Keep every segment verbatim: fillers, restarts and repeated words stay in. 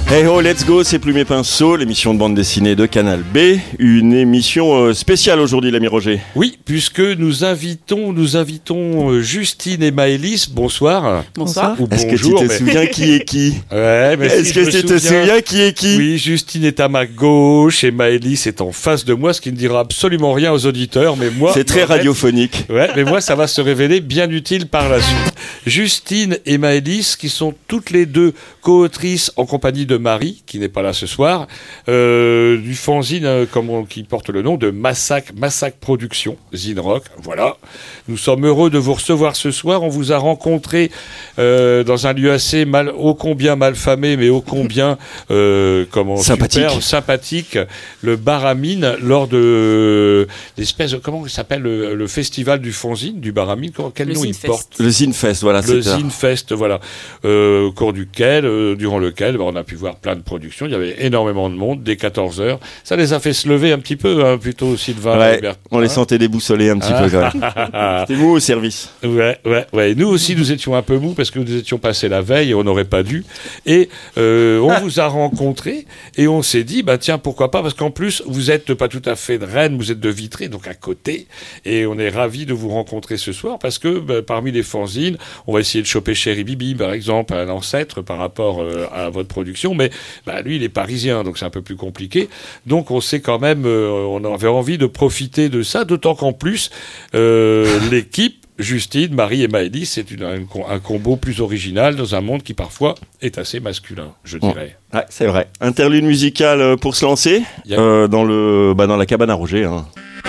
Hey ho, let's go, c'est Plume et Pinceau, l'émission de bande dessinée de Canal B. Une émission euh, spéciale aujourd'hui, l'ami Roger. Oui, puisque nous invitons, nous invitons euh, Justine et Maëlys. Bonsoir. Bonsoir. Ou Est-ce bonjour, que tu te mais... souviens qui est qui? Ouais, mais Est-ce si que je me tu te souviens... souviens qui est qui? Oui, Justine est à ma gauche et Maëlys est en face de moi, ce qui ne dira absolument rien aux auditeurs, mais moi... C'est très en fait... radiophonique. Ouais, mais moi, ça va se révéler bien utile par la suite. Justine et Maëlys, qui sont toutes les deux co-autrices en compagnie de Marie, qui n'est pas là ce soir, euh, du fanzine euh, comme on, qui porte le nom de Massacre, Massacre Productions, Zine Rock. Voilà. Nous sommes heureux de vous recevoir ce soir. On vous a rencontré euh, dans un lieu assez mal, ô combien malfamé, mais ô combien euh, comment sympathique. Super, sympathique, le Bar à Mine, lors de l'espèce de, comment il s'appelle le, le festival du fanzine, du Bar à Mine. Quel le nom il Zinefest. porte? Le Zinefest, voilà. Le c'est ça. Zinefest, voilà, euh, au cours duquel, euh, durant lequel, bah, on a pu voir plein de productions. Il y avait énormément de monde, dès quatorze heures. Ça les a fait se lever un petit peu, hein, plutôt Sylvain. Ouais, Hubert, on les hein. sentait déboussolés un petit Ah. peu quand même. C'était mou au service. Ouais, ouais, ouais. Nous aussi, nous étions un peu mous parce que nous étions passés la veille et on n'aurait pas dû. Et euh, on vous a rencontrés et on s'est dit, bah tiens, pourquoi pas, parce qu'en plus, vous êtes pas tout à fait de Rennes, vous êtes de Vitré, donc à côté. Et on est ravis de vous rencontrer ce soir parce que bah, parmi les fanzines, on va essayer de choper Chéri Bibi, par exemple, un ancêtre par rapport euh, à votre production. Mais bah, lui, il est parisien, donc c'est un peu plus compliqué. Donc on sait quand même, euh, on avait envie de profiter de ça, d'autant qu'en plus, euh, l'équipe, Justine, Marie et Maëlys, c'est une, un, un combo plus original dans un monde qui parfois est assez masculin, je dirais. Ouais, c'est vrai. Interlude musical euh, pour se lancer Yeah. euh, dans, le, bah, dans la cabane à Roger. Hein.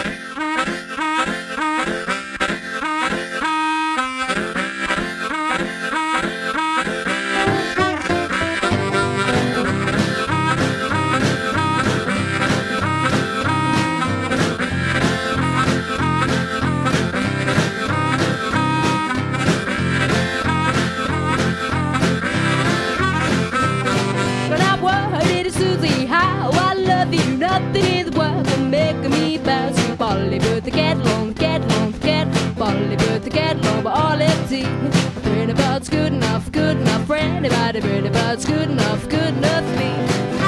When I worried to Susie, how I love you, nothing in the world can make me bounce. Polly put the kettle on, the kettle on, the kettle. Polly put the kettle on, but all it's tea. Pretty bird's good enough, good enough for anybody. Pretty bird's good enough, good enough for me.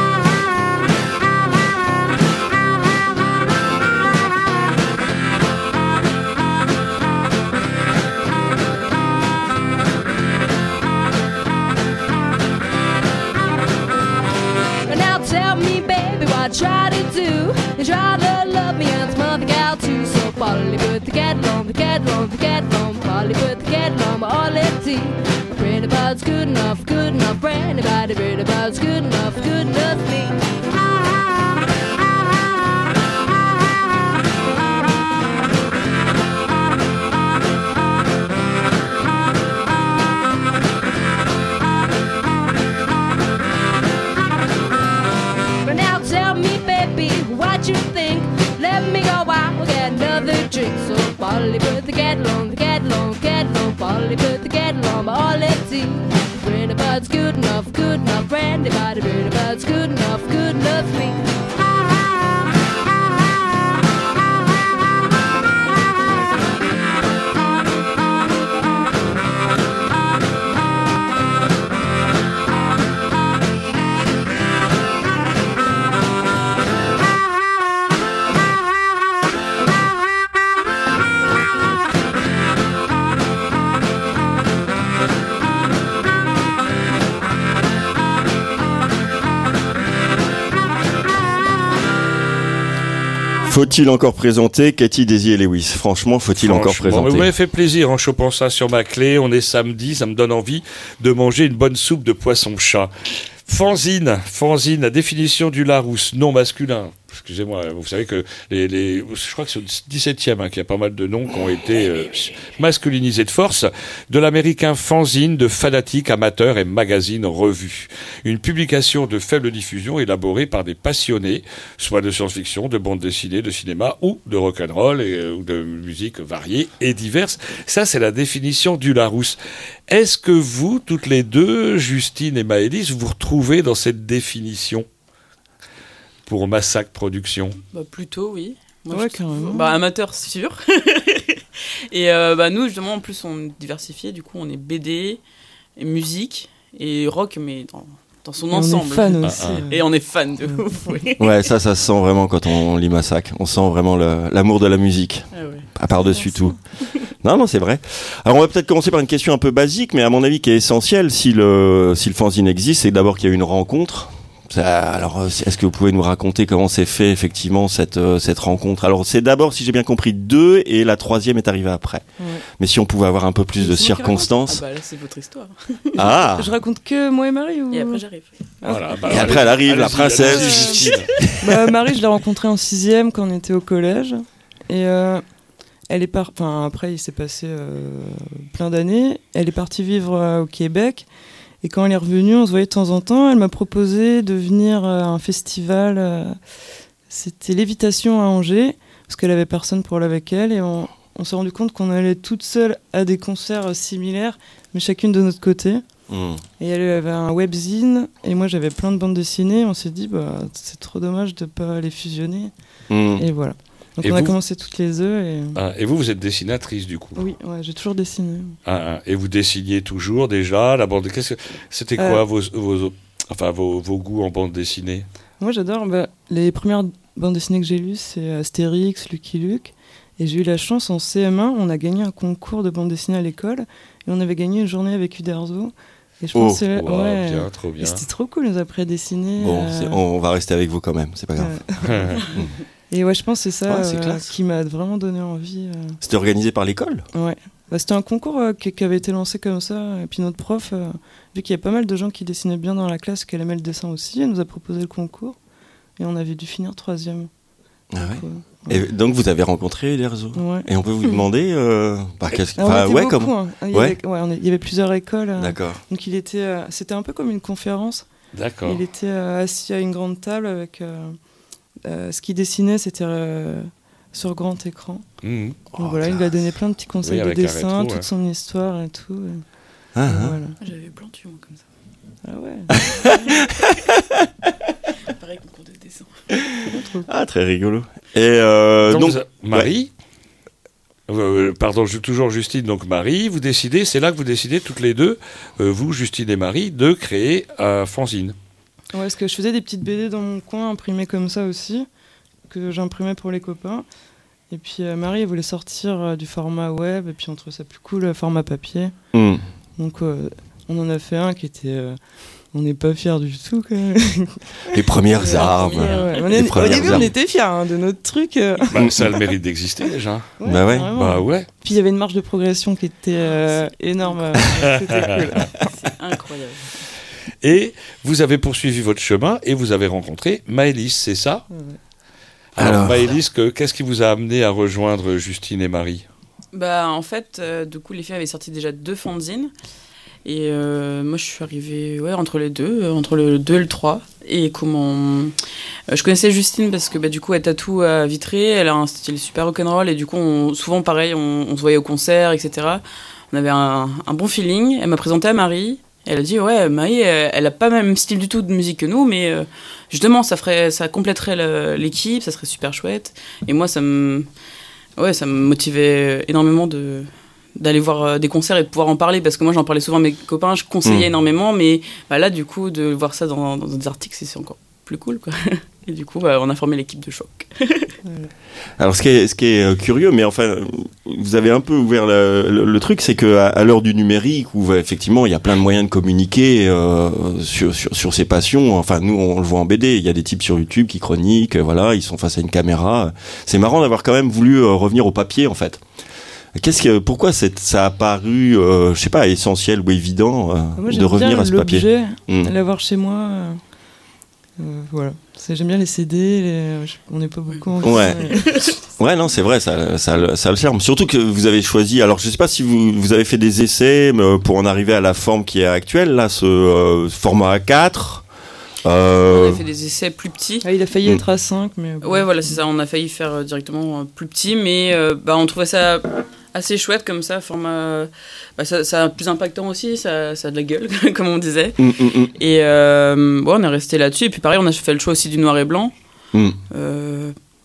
Now tell me, baby, what I try to do. You try to love me and some other gal too. So Polly put the kettle on, the kettle on, the kettle on. Polly put the kettle on, but all it's tea. Pretty bird's good enough, good enough for anybody. Pretty bird's good enough, good enough for me. But now tell me, baby, what you think. Let me go out and get another drink. So Polly put the kettle on, the kettle on, the kettle on. Polly put the kettle on, but all let's see. Pretty bird's good enough, good enough for anybody. Pretty bird's good enough, good enough for me. Faut-il encore présenter Cathy, Daisy et Lewis? Franchement, faut-il encore Franchement, mais présenter? vous m'avez fait plaisir en chopant ça sur ma clé. On est samedi, ça me donne envie de manger une bonne soupe de poisson-chat. Fanzine, fanzine, la définition du Larousse, non masculin. Excusez-moi, vous savez que les, les, je crois que c'est au dix-septième hein, qu'il y a pas mal de noms qui ont été euh, masculinisés de force, de l'américain fanzine, de fanatique, amateur et magazine revue. Une publication de faible diffusion élaborée par des passionnés, soit de science-fiction, de bande dessinée, de cinéma ou de rock'n'roll et euh, ou de musique variée et diverse. Ça, c'est la définition du Larousse. Est-ce que vous, toutes les deux, Justine et Maëlys, vous retrouvez dans cette définition pour Massacre Productions? Bah, plutôt, oui. Moi, Ouais, je- carrément. Bah, amateur, c'est sûr. Et euh, bah, nous, justement, en plus, on est diversifié. Du coup, on est B D, et musique et rock, mais dans, dans son Et on ensemble. est fan Ah, aussi. ah. euh. Et on est fan de ouf, oui. Ouais, ça, ça se sent vraiment quand on lit Massacre. On sent vraiment le- l'amour de la musique, Ah ouais. à par-dessus tout. Non, non, c'est vrai. Alors, on va peut-être commencer par une question un peu basique, mais à mon avis qui est essentielle si le, si le fanzine existe, c'est d'abord qu'il y a eu une rencontre. Ça, alors, est-ce que vous pouvez nous raconter comment s'est fait effectivement cette, euh, cette rencontre? Alors, c'est d'abord, si j'ai bien compris, deux, et la troisième est arrivée après. Ouais. Mais si on pouvait avoir un peu plus de C'est moi qui raconte. Ah circonstances. bah là, c'est votre histoire. Ah, Je raconte que moi et Marie ou... Et après, j'arrive. Voilà, bah, Et après, elle arrive, la allez-y, princesse. allez-y, Justine. Bah, Marie, je l'ai rencontrée en sixième quand on était au collège. Et euh, elle est par... enfin, après, il s'est passé euh, plein d'années. Elle est partie vivre euh, au Québec. Et quand elle est revenue, on se voyait de temps en temps. Elle m'a proposé de venir euh, à un festival. Euh, c'était Lévitation à Angers, parce qu'elle avait personne pour aller avec elle. Et on, on s'est rendu compte qu'on allait toutes seules à des concerts euh, similaires, mais chacune de notre côté. Hmm. Et elle avait un webzine, et moi j'avais plein de bandes dessinées. On s'est dit, bah, c'est trop dommage de ne pas les fusionner. Hmm. Et voilà. Donc Et on a vous commencé toutes les deux. Et... Ah, et vous, vous êtes dessinatrice du coup. Oui, ouais, j'ai toujours dessiné. Ah, ah. Et vous dessiniez toujours déjà la bande. Qu'est-ce que c'était quoi Euh. vos, vos, enfin vos, vos goûts en bande dessinée? Moi j'adore. Bah, les premières bandes dessinées que j'ai lues, c'est Astérix, Lucky Luke. Et j'ai eu la chance en C M un, on a gagné un concours de bande dessinée à l'école. Et on avait gagné une journée avec Uderzo. Et je Oh, pense que c'est- Wow, ouais. bien, trop Et bien. c'était trop cool, ils nous a appris à dessiner. Bon, euh, c'est- on va rester avec vous quand même, c'est pas grave. euh, Et ouais, je pense que c'est ça Ouais, c'est euh, classe. qui m'a vraiment donné envie. euh. C'était organisé par l'école? Ouais. Bah, c'était un concours euh, qui, qui avait été lancé comme ça. Et puis notre prof, euh, vu qu'il y a pas mal de gens qui dessinaient bien dans la classe, qu'elle aimait le dessin aussi, elle nous a proposé le concours. Et on avait dû finir troisième. Ah ouais. Donc, euh, Et donc vous avez rencontré Uderzo? ouais. Et on peut vous demander, euh, bah, qu'est-ce que, Alors, on enfin, était ouais, beaucoup, comment? hein. Il y Ouais. avait, ouais, on est- il y avait plusieurs écoles. euh, D'accord. donc il était, euh, c'était un peu comme une conférence. D'accord. Il était euh, assis à une grande table avec euh, euh, ce qu'il dessinait, c'était euh, sur grand écran. Mhm. Donc Oh, voilà, il lui a donné plein de petits conseils Oui, de avec la dessin, rétro, toute ouais. son histoire et tout. et- Ah, et ah. voilà. J'avais plantu, moi, comme ça. Ah ouais. Pareil, concours de dessin. Ah, très rigolo. Et euh, Donc, donc, vous a- Marie, euh, pardon, je- toujours Justine, donc Marie, vous décidez, c'est là que vous décidez toutes les deux, euh, vous, Justine et Marie, de créer un fanzine. Ouais, parce que je faisais des petites B D dans mon coin, imprimées comme ça aussi, que j'imprimais pour les copains. Et puis euh, Marie, elle voulait sortir euh, du format web, et puis on trouvait ça plus cool, le format papier. hmm. Donc euh, on en a fait un qui était... euh, on n'est pas fiers du tout, quand même. les premières Ouais, armes. ouais, ouais. On Les est- Au premières début, on armes. était fiers hein, de notre truc. euh. Bah, ça a le mérite d'exister déjà. Bah ouais. carrément. Bah ouais. Puis il y avait une marge de progression qui était euh, énorme. euh, C'était cool. C'est incroyable. Et vous avez poursuivi votre chemin et vous avez rencontré Maëlys, c'est ça? Ouais. Alors, Alors. Maëlys, que- qu'est-ce qui vous a amené à rejoindre Justine et Marie? Bah, en fait, euh, du coup, les filles avaient sorti déjà deux fanzines. Et euh, moi, je suis arrivée ouais, entre les deux, euh, entre le deux et le trois. Et comment. euh, je connaissais Justine parce que bah, du coup, elle tatoue à Vitré. Elle a un style super rock'n'roll. Et du coup, on- souvent, pareil, on, on se voyait au concert, et cetera. On avait un, un bon feeling. Elle m'a présenté à Marie. Elle a dit ouais, Marie, elle, elle a pas le même style du tout de musique que nous, mais euh, justement, ça ferait, ça compléterait le- l'équipe, ça serait super chouette. Et moi, ça me, ouais, ça me motivait énormément de d'aller voir euh, des concerts et de pouvoir en parler, parce que moi, j'en parlais souvent à mes copains, je conseillais Mmh. énormément, mais bah, là, du coup, de voir ça dans, dans des articles, c'est c'est encore plus cool, quoi. Et du coup, bah, on a formé l'équipe de Choc. Alors ce qui est, ce qui est euh, curieux, mais enfin, vous avez un peu ouvert le, le- le truc, c'est que à, à l'heure du numérique, où euh, effectivement il y a plein de moyens de communiquer euh, sur, sur, sur ses passions. Enfin, nous on le voit en B D, il y a des types sur YouTube qui chroniquent, euh, voilà, ils sont face à une caméra. C'est marrant d'avoir quand même voulu euh, revenir au papier en fait. Qu'est-ce que, pourquoi c'est, ça a paru, euh, je sais pas, essentiel ou évident euh, Moi, de j'aime revenir bien à ce papier? l'objet, Mmh. l'avoir chez moi. euh, euh, voilà. C'est- J'aime bien les C D, les- je- on n'est pas beaucoup en Ouais. vie, Ouais, non, c'est vrai, ça, ça, a le- ça a le charme. Surtout que vous avez choisi. Alors, je sais pas si vous, vous avez fait des essais mais, euh, pour en arriver à la forme qui est actuelle, là, ce euh, format A quatre. On Euh, a fait des essais plus petits. Ah, il a failli Mm. être à cinq, mais... bon. Ouais, voilà, c'est ça. On a failli faire euh, directement euh, plus petit, mais euh, bah, on trouvait ça assez chouette comme ça, format. Bah, ça, ça a plus impactant aussi, ça, ça a de la gueule, comme on disait. hum, hum, hum, Et euh, bon, on est resté là-dessus. Et puis pareil, on a fait le choix aussi du noir et blanc. hum. Euh,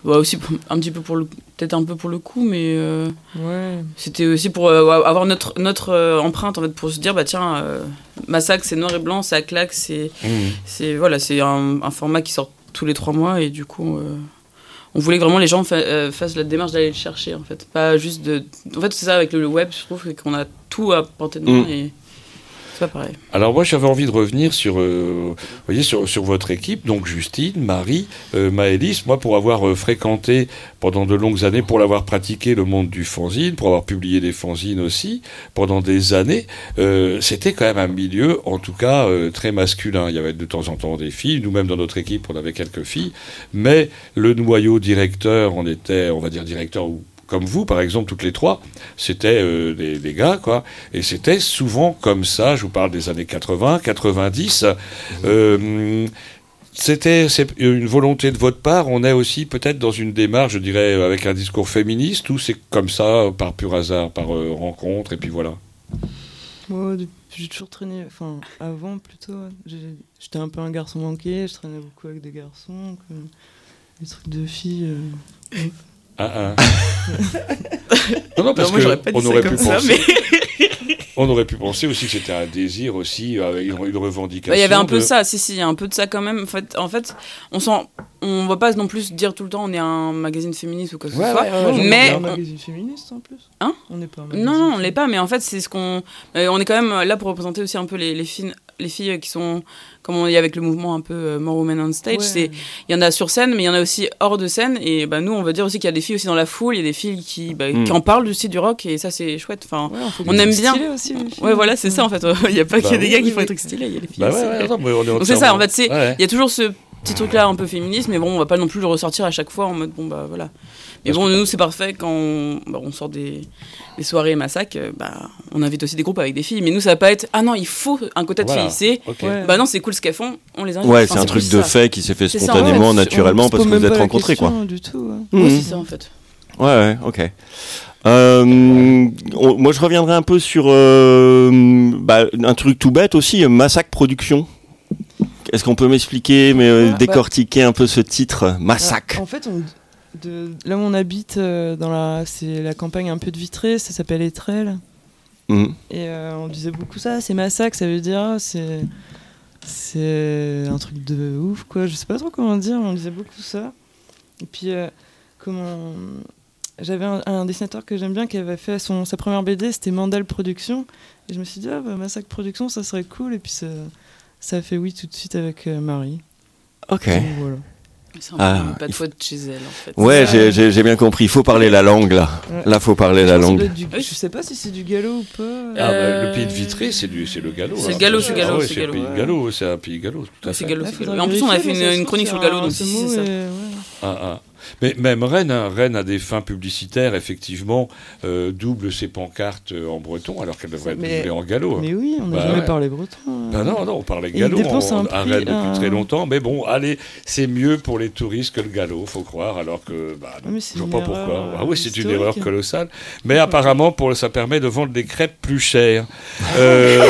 bah, aussi pour- un petit peu pour le, peut-être un peu pour le coup, mais euh, Ouais. c'était aussi pour euh, avoir notre notre euh, empreinte en fait, pour se dire bah tiens, euh, Massacre c'est noir et blanc, ça claque, c'est Mmh. c'est voilà, c'est un, un format qui sort tous les trois mois et du coup. Euh, on voulait que vraiment les gens fa- euh, fassent la démarche d'aller le chercher en fait, pas juste de. En fait c'est ça avec le, le web, je trouve qu'on a tout à portée de main Mm. et c'est pas pareil. Alors moi j'avais envie de revenir sur, euh, vous voyez, sur, sur votre équipe, donc Justine, Marie, euh, Maëlys, moi pour avoir euh, fréquenté pendant de longues années, pour l'avoir pratiqué le monde du fanzine, pour avoir publié des fanzines aussi, pendant des années, euh, c'était quand même un milieu en tout cas euh, très masculin. Il y avait de temps en temps des filles, nous-mêmes dans notre équipe on avait quelques filles, mais le noyau directeur, on était, on va dire directeur ou comme vous, par exemple, toutes les trois, c'était euh, des, des gars, quoi. Et c'était souvent comme ça, je vous parle des années quatre-vingts, quatre-vingt-dix. Euh, c'était c'est une volonté de votre part. On est aussi peut-être dans une démarche, je dirais, avec un discours féministe, ou c'est comme ça, par pur hasard, par euh, rencontre, et puis voilà. Moi, depuis- j'ai toujours traîné, enfin, avant plutôt, ouais. J'ai- j'étais un peu un garçon manqué, je traînais beaucoup avec des garçons, comme des trucs de filles. euh. Ah, ah. non, non, parce Non, moi, j'aurais pas dit qu'on ça aurait comme pu ça, penser. mais On aurait pu penser aussi que c'était un désir aussi, avec une, une revendication. bah, il y avait un peu de- ça, si si, il y a un peu de ça quand même. En fait, en fait, on sent, on va pas non plus dire tout le temps on est un magazine féministe ou quoi que ce Ouais, soit. ouais, ouais, Ouais, mais on est un on- magazine féministe en plus. Hein On n'est pas un Non, magazine non, on l'est féministe. pas, mais en fait, c'est ce qu'on. euh, on est quand même là pour représenter aussi un peu les, les filles, les filles qui sont. Comme on dit avec le mouvement un peu euh, More Women on Stage. Ouais. C'est, il y en a sur scène, mais il y en a aussi hors de scène. Et bah, nous, on veut dire aussi qu'il y a des filles aussi dans la foule, il y a des filles qui, bah, Mm. qui en parlent aussi du rock, et ça, c'est chouette. Enfin, Ouais, faut on des aime trucs bien. stylés aussi, les filles. ouais, voilà, c'est ça en fait. Il n'y a pas Bah que des oui, gars oui, qui font oui. des trucs stylés, il y a les filles Bah aussi. ouais, ouais, non, mais on est Donc c'est ça, en fait, c'est. Ouais. Il y a toujours ce petit truc-là un peu féministe, mais bon, on va pas non plus le ressortir à chaque fois en mode bon, bah voilà. Mais Parce bon, que- nous, c'est parfait quand on, bah, on sort des, des soirées massacres, euh, bah, on invite aussi des groupes avec des filles. Mais nous, ça va pas être ah non, il faut un quota de Voilà. filles. C'est Ok. Ouais. bah non, c'est cool ce qu'elles font, on les invite. Ouais, Enfin, c'est un truc plus de ça. fait qui s'est fait C'est ça, spontanément, ouais. naturellement, On se parce que pose vous même êtes pas la rencontrés, quoi. question Du tout, ouais. Ouais, Mhm. c'est ça en fait. Ouais, ouais, ok. Euh, on- moi, je reviendrai un peu sur euh, bah, un truc tout bête aussi, euh, Massacre Production. Est-ce qu'on peut m'expliquer, mais euh, Ah, bah- décortiquer un peu ce titre, Massacre? En fait, on- de, là où on habite, euh, dans la, c'est la campagne un peu de Vitré, ça s'appelle Étrelles. Mhm. Et euh, on disait beaucoup ça, c'est massacre, ça veut dire ah, c'est c'est un truc de ouf quoi. Je sais pas trop comment dire, mais on disait beaucoup ça. Et puis euh, comment j'avais un, un dessinateur que j'aime bien qui avait fait son sa première B D, c'était Mandel Productions. Et je me suis dit ah bah, Massacre Productions, ça serait cool. Et puis ça ça a fait oui tout de suite avec euh, Marie. Ok. Donc, voilà. C'est un Ah, peu pas il de faut- faute chez elle en fait. Ouais, Ouais. j'ai- j'ai j'ai bien compris. Il faut parler la langue, là. Ouais. Là, faut parler la Je pense que ça langue. doit être du- Oui. Je sais pas si c'est du galop ou pas. Ah, bah, Euh, le pays de Vitré, c'est du, c'est le galop. c'est hein. le galop, c'est Ah galop, ouais, c'est c'est le galop. pays de galop, c'est un pays galop, tout à C'est fait. galop, Ouais, c'est faudra galop. Et en plus, on a fait vérifier, une, mais ça se une trouve, chronique c'est sur le galop, un- donc ce si, mot c'est ça. est- ouais. Ah, ah. Mais même Rennes, hein, Rennes a des fins publicitaires, effectivement, euh, double ses pancartes euh, en breton, alors qu'elles devraient être Mais- doublées en galop. Mais oui, on n'a Bah jamais ouais. parlé breton. hein. Ben non, non, on parlait Et galop il dépense en- un à prix, Rennes depuis un- très longtemps, mais bon, allez, c'est mieux pour les touristes que le galop, faut croire, alors que, bah, non, Ah, mais c'est je vois une pas erreur, pourquoi. euh, Ah oui, c'est une historique. erreur colossale, mais apparemment, pour, ça permet de vendre des crêpes plus chères. Euh,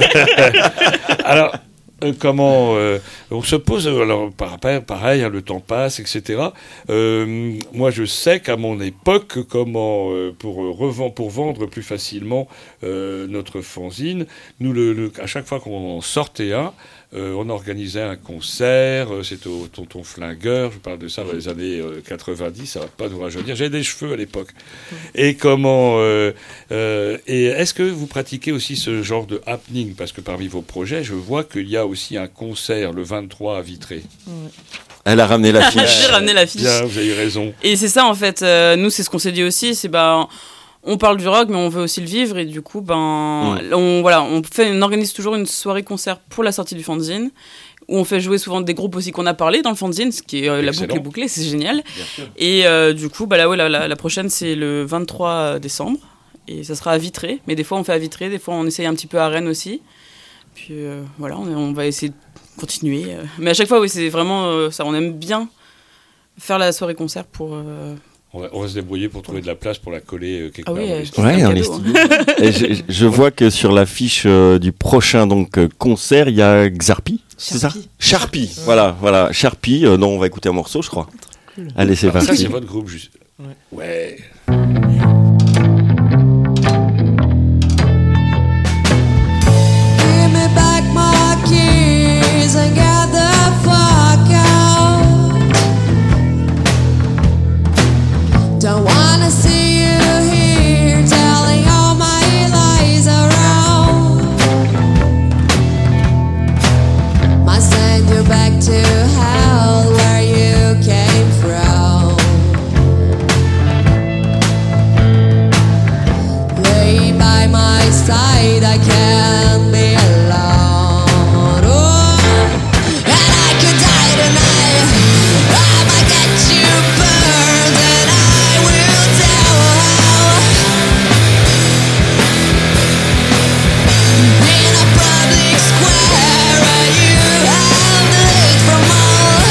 alors, euh, comment euh, on se pose, euh, alors par- pareil, hein, le temps passe, et cetera. Euh, moi, je sais qu'à mon époque, comment euh, pour euh, revend, pour vendre plus facilement euh, notre fanzine, nous le, le- à chaque fois qu'on en sortait un, euh, on organisait un concert. euh, C'était au Tonton Flingueur. Je parle de ça dans les années euh, quatre-vingt-dix. Ça va pas nous rajeunir. J'avais des cheveux à l'époque. Et comment euh, euh, Et est-ce que vous pratiquez aussi ce genre de happening? Parce que parmi vos projets, je vois qu'il y a aussi un concert le vingt-trois à Vitré. Ouais. Elle a ramené la fiche. J'ai ramené la fiche. Bien, vous avez raison. Et c'est ça en fait, euh, nous c'est ce qu'on s'est dit aussi, c'est bah on parle du rock mais on veut aussi le vivre et du coup ben Mm. on voilà, on fait on organise toujours une soirée concert pour la sortie du fanzine où on fait jouer souvent des groupes aussi qu'on a parlé dans le fanzine, ce qui est euh, la Excellent. boucle est bouclée, c'est génial. Bien sûr. Et euh, du coup bah là ouais la, la, la prochaine c'est le vingt-trois décembre et ça sera à Vitré, mais des fois on fait à Vitré, des fois on essaye un petit peu à Rennes aussi. Puis euh, voilà, on, on va essayer de continuer euh. mais à chaque fois oui, c'est vraiment euh, ça, on aime bien faire la soirée concert pour euh, On va, on va se débrouiller pour trouver de la place pour la coller euh, quelque Ah part. oui, dans euh, les c'est studios. Ouais, un dans les cadeau, studios. Et je, je vois que sur l'affiche euh, du prochain donc euh, concert, il y a Xarpi, c'est ça? Sharpie. Sharpie. Voilà, voilà, Sharpie, euh, dont on va écouter un morceau, je crois. cool. Allez, c'est Alors ça, parti. c'est votre groupe, juste. Ouais. Ouais. Give me back my keys and get the fuck out. Don't wanna see you here telling all my lies around. Must send you back to hell where you came from. Lay by my side, I can't be alone. Oh, and I could die tonight. I might get you burned, and I will tell how. In a public square, where you have lit from all.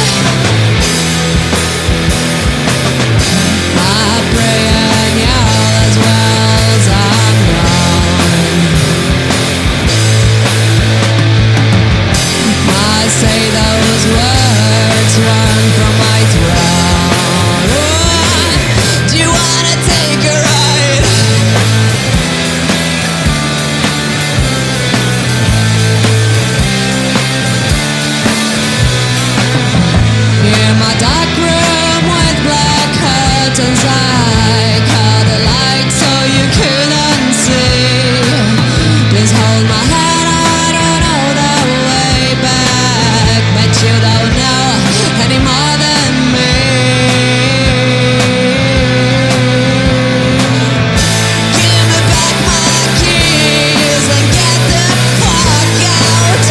I pray and yell as well as I'm known. I say those words run from my throne. Oh, do you wanna take a ride? In my dark room with black curtains, I cut the light so you couldn't see. Please hold my hand, I don't know the way back, but you don't know any more than me. Give me back my keys and get the fuck out.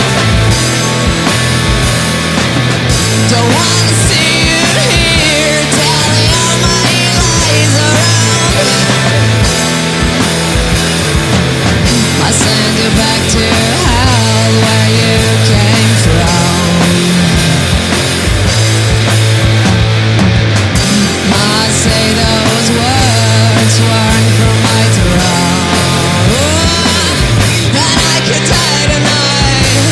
Don't wanna see you here telling all my lies around. I send you back to hell where you came from. I say those words weren't from my throne. Oh, and I could die tonight.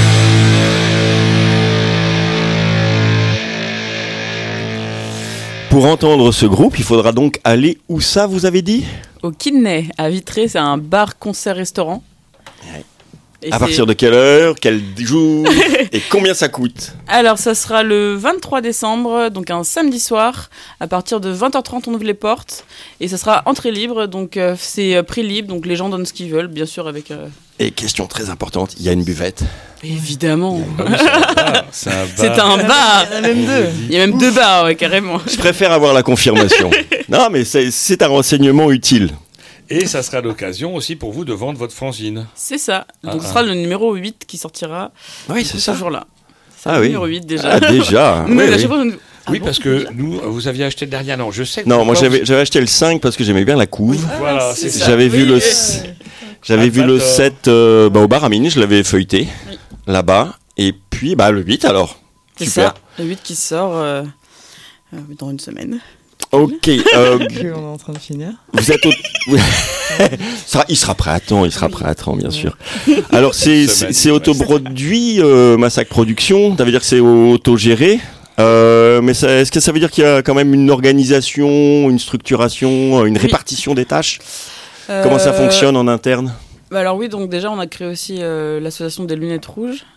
Pour entendre ce groupe, il faudra donc aller où ça, vous avez dit? Au Kidney, à Vitré, c'est un bar, concert, restaurant. Ouais. Et À c'est- partir de quelle heure, quel jour et combien ça coûte? Alors, ça sera le vingt-trois décembre, donc un samedi soir. À partir de vingt heures trente, on ouvre les portes. Et ça sera entrée libre, donc euh, c'est euh, prix libre. Donc les gens donnent ce qu'ils veulent, bien sûr, avec. euh, Et question très importante, il y a une buvette. Évidemment. Ah oui, c'est un bar. C'est un bar. C'est un bar. Il y en a même deux. Il y a même deux bars, ouais, carrément. Je préfère avoir la confirmation. Non, mais c'est, c'est un renseignement utile. Et ça sera l'occasion aussi pour vous de vendre votre fanzine. C'est ça. Donc Ah, ce ah. sera le numéro huit qui sortira Oui, c'est ce ça. jour-là. C'est Ah le oui. numéro huit déjà. Ah, déjà. Mais oui, à oui. chaque fois, on nous- Ah oui, bon, parce que nous, vous aviez acheté le dernier an. Je sais que Non, moi pourquoi j'avais, j'avais acheté le cinq parce que j'aimais bien la couve. vous- Voilà, c'est ça. J'avais vu Oui, le, oui. j'avais Ah, vu le d'accord. sept euh, bah, au bar à Mini, je l'avais feuilleté Oui. là-bas. Et puis bah, le huit alors. C'est Super. ça. Le huit qui sort euh, euh, dans une semaine. Ok. euh, qu'on est en train de finir. vous êtes au... Ça- il sera prêt à temps, il sera prêt à temps, bien sûr. Alors c'est, c'est, c'est autoproduit, euh, Massacre Production, ça veut dire que c'est autogéré. Euh, mais ça, est-ce que ça veut dire qu'il y a quand même une organisation, une structuration, une Oui. répartition des tâches? Comment ça Euh, fonctionne en interne? bah alors oui, donc déjà on a créé aussi euh, l'association des lunettes rouges.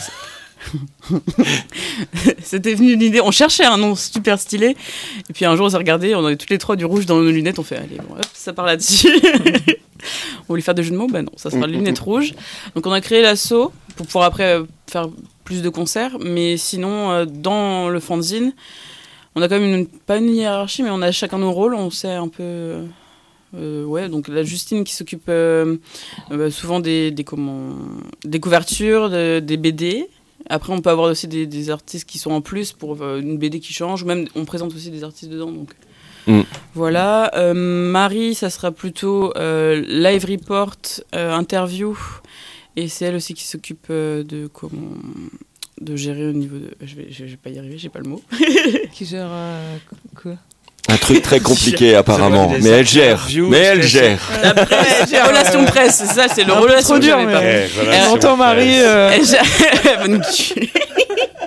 C'était venu l'idée, on cherchait un nom super stylé, et puis un jour on s'est regardé, on avait toutes les trois du rouge dans nos lunettes, on fait allez, bon, hop, ça part là-dessus. On voulait faire des jeux de mots, bah non, ça sera les lunettes rouges. Donc on a créé l'asso pour pouvoir après euh, faire plus de concerts, mais sinon euh, dans le fanzine, on a quand même une, pas une hiérarchie, mais on a chacun nos rôles, on sait un peu. Euh, ouais, donc la Justine qui s'occupe euh, euh, souvent des, des, comment, des couvertures, de- des B D. Après, on peut avoir aussi des, des artistes qui sont en plus pour euh, une B D qui change, ou même on présente aussi des artistes dedans. Donc. Mm. Voilà. Euh, Marie, ça sera plutôt euh, live report, euh, interview. Et c'est elle aussi qui s'occupe euh, de comment de gérer au niveau de. Je vais, je vais pas y arriver, j'ai pas le mot. Qui gère euh, quoi? Un truc très compliqué apparemment, des mais elle gère, interviews, mais elle c'est- gère. La presse, relation presse, c'est ça, c'est le Un peu relation trop dur, j'avais mais- pas. Eh, voilà, Elle si on entend fait- Marie. euh, Elle gère- Va nous tuer.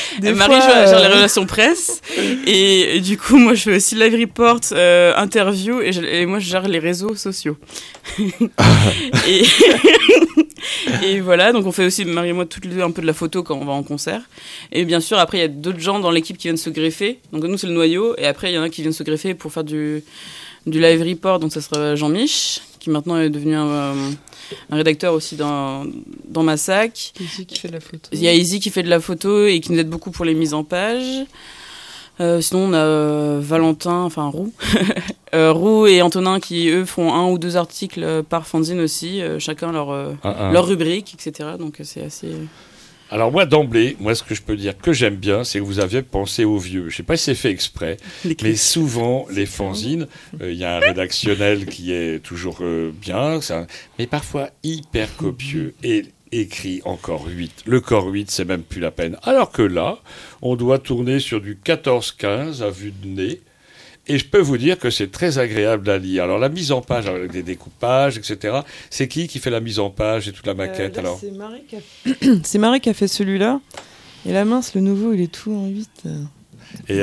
Des Marie fois, gère euh, les relations presse et, et du coup moi je fais aussi live report, euh, interview et, je, et moi je gère les réseaux sociaux. et, et voilà, donc on fait aussi Marie et moi toutes les deux un peu de la photo quand on va en concert. Et bien sûr après il y a d'autres gens dans l'équipe qui viennent se greffer. Donc nous c'est le noyau et après il y en a qui viennent se greffer pour faire du du live report. Donc ça sera Jean-Mich qui maintenant est devenu un, un rédacteur aussi dans dans Massac. Izzy qui fait de la photo. Il y a Izzy qui fait de la photo et qui nous aide beaucoup pour les mises en page. Euh, sinon, on a euh, Valentin, enfin Roux. euh, Roux et Antonin qui, eux, font un ou deux articles euh, par fanzine aussi, euh, chacun leur, euh, Un, un. leur rubrique, et cetera. Donc, euh, c'est assez... Alors moi, d'emblée, moi, ce que je peux dire que j'aime bien, c'est que vous aviez pensé aux vieux. Je sais pas si c'est fait exprès, mais souvent, les fanzines, il euh, y a un rédactionnel qui est toujours euh, bien, c'est un- mais parfois hyper copieux et écrit en corps huit. Le corps huit, c'est même plus la peine. Alors que là, on doit tourner sur du quatorze quinze à vue de nez. Et je peux vous dire que c'est très agréable à lire. Alors la mise en page avec des découpages, et cetera. C'est qui qui fait la mise en page et toute la maquette Euh, là, alors c'est Marie qui a... c'est Marie qui a fait celui-là. Et la mince, le nouveau, il est tout en huit. Et, euh,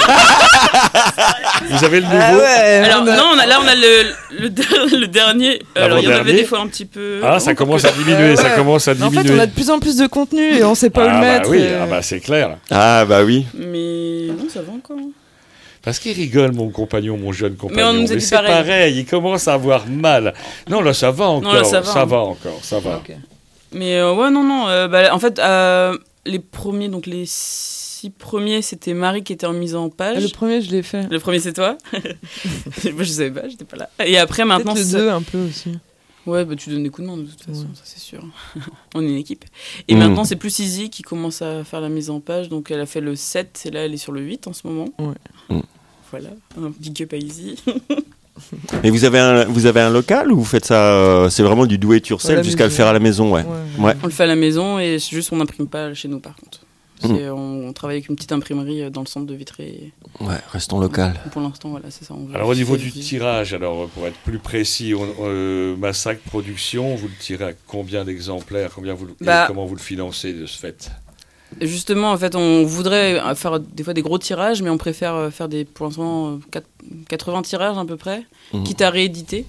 vous avez le nouveau Ah ouais, Alors, on a- non, on a, là, on a le, le, der- le dernier. Alors, il y en avait L'avant-dernier. des fois un petit peu... Ah, ça Oh, commence que- à diminuer, Euh, ça ouais. commence à Mais en diminuer. fait, on a de plus en plus de contenu et on sait pas où ah, le bah mettre. oui, et- ah bah c'est clair. Ah bah oui. Mais non, ça va encore. Parce qu'il rigole, mon compagnon, mon jeune compagnon. Mais on nous a dit c'est pareil. pareil, il commence à avoir mal. Non, là, ça va encore. là, ça va, hein. encore, ça va. Ok. Mais euh, ouais, non, non. euh, bah, en fait, euh, les premiers, donc les six premiers, c'était Marie qui était en mise en page. Ah, le premier, je l'ai fait. Le premier, c'est toi. Moi, je savais pas, j'étais pas là. Et après, maintenant, Peut-être le ça- deux un peu aussi. ouais, bah, tu donnes des coups de main de toute façon, Ouais. ça c'est sûr. On est une équipe. Et Mm. maintenant, c'est plus Izzy qui commence à faire la mise en page. Donc, elle a fait le sept et là, elle est sur le huit en ce moment. Ouais. Mm. Voilà, un big up à Izzy. Et vous avez un, vous avez un local ou vous faites ça euh, c'est vraiment du do it À yourself la jusqu'à le maison. faire à la maison, ouais. Ouais. Ouais. On le fait à la maison et c'est juste on n'imprime pas chez nous par contre. Mm. C'est- on, on travaille avec une petite imprimerie euh, dans le centre de Vitré. Ouais, restons local. Pour l'instant, voilà, c'est ça. on veut Alors au niveau faire du des- tirage, alors pour être plus précis, on, euh, Massac Production, vous le tirez à combien d'exemplaires, combien vous, le- et Bah, comment vous le financez de ce fait? Justement, en fait, on voudrait faire des fois des gros tirages, mais on préfère euh, faire des, pour l'instant, euh, quatre- quatre-vingts tirages à peu près, Mhm. quitte à rééditer.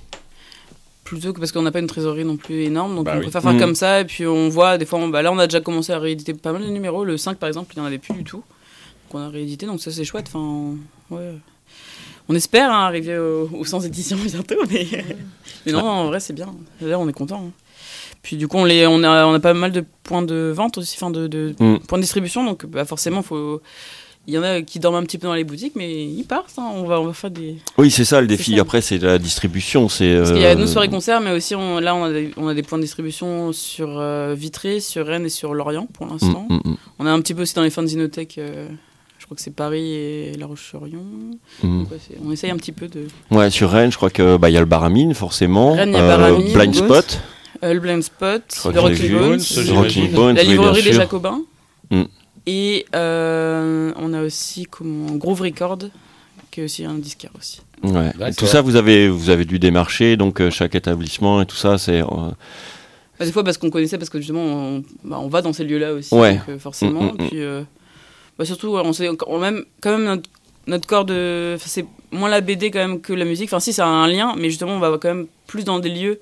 Plutôt que parce qu'on n'a pas une trésorerie non plus énorme, donc Bah on oui. préfère faire Mhm. comme ça. Et puis on voit, des fois, on- bah là, on a déjà commencé à rééditer pas mal de numéros. Le cinq, par exemple, il n'y en avait plus du tout. Donc on a réédité, donc ça, c'est chouette. Enfin, on- ouais. On espère hein, arriver au, au sans édition bientôt, mais, mais non, en vrai, c'est bien. Là, on est content. hein. Puis du coup, on, les, on, a, on a pas mal de points de vente aussi, enfin de, de Mm. points de distribution, donc bah, forcément, faut... il y en a qui dorment un petit peu dans les boutiques, mais ils partent. hein. On, va, on va faire des. Oui, c'est ça le défi. ça. Après, c'est la distribution. C'est. Parce qu'il y a euh, nos soirées concerts, mais aussi on, là, on a, des, on a des points de distribution sur euh, Vitré, sur Rennes et sur Lorient pour mm, l'instant. mm, mm, On a un petit peu aussi dans les fanzinothèques. Euh, je crois que c'est Paris et La Roche-sur-Yon. mm. Donc, ouais, c'est- on essaye un petit peu de. Ouais, sur Rennes, je crois que bah il y a le Baramine forcément. Rennes, il y a euh, Baramine, Blind Bones. Spot. Euh, le Blind Spot, crois le que j'ai Rocky vu. Bones, Bones, Le j'imagine. Rocky Bones, la oui, bien livrerie des sûr. Jacobins. Mm. Et euh, on a aussi comment, Groove Record, qui est aussi un disquaire aussi. Ouais. D'accord. Tout ça, vous avez, vous avez dû démarcher, donc euh, chaque établissement et tout ça, c'est. euh, Bah, des fois parce qu'on connaissait, parce que justement on, bah, on va dans ces lieux-là aussi, Ouais. donc, euh, forcément. Mm, mm, mm. Puis euh, bah, surtout, ouais, on sait, on même, quand même notre, notre corps de. Enfin, c'est moins la B D quand même que la musique. Enfin, si, ça a un lien, mais justement, on va quand même plus dans des lieux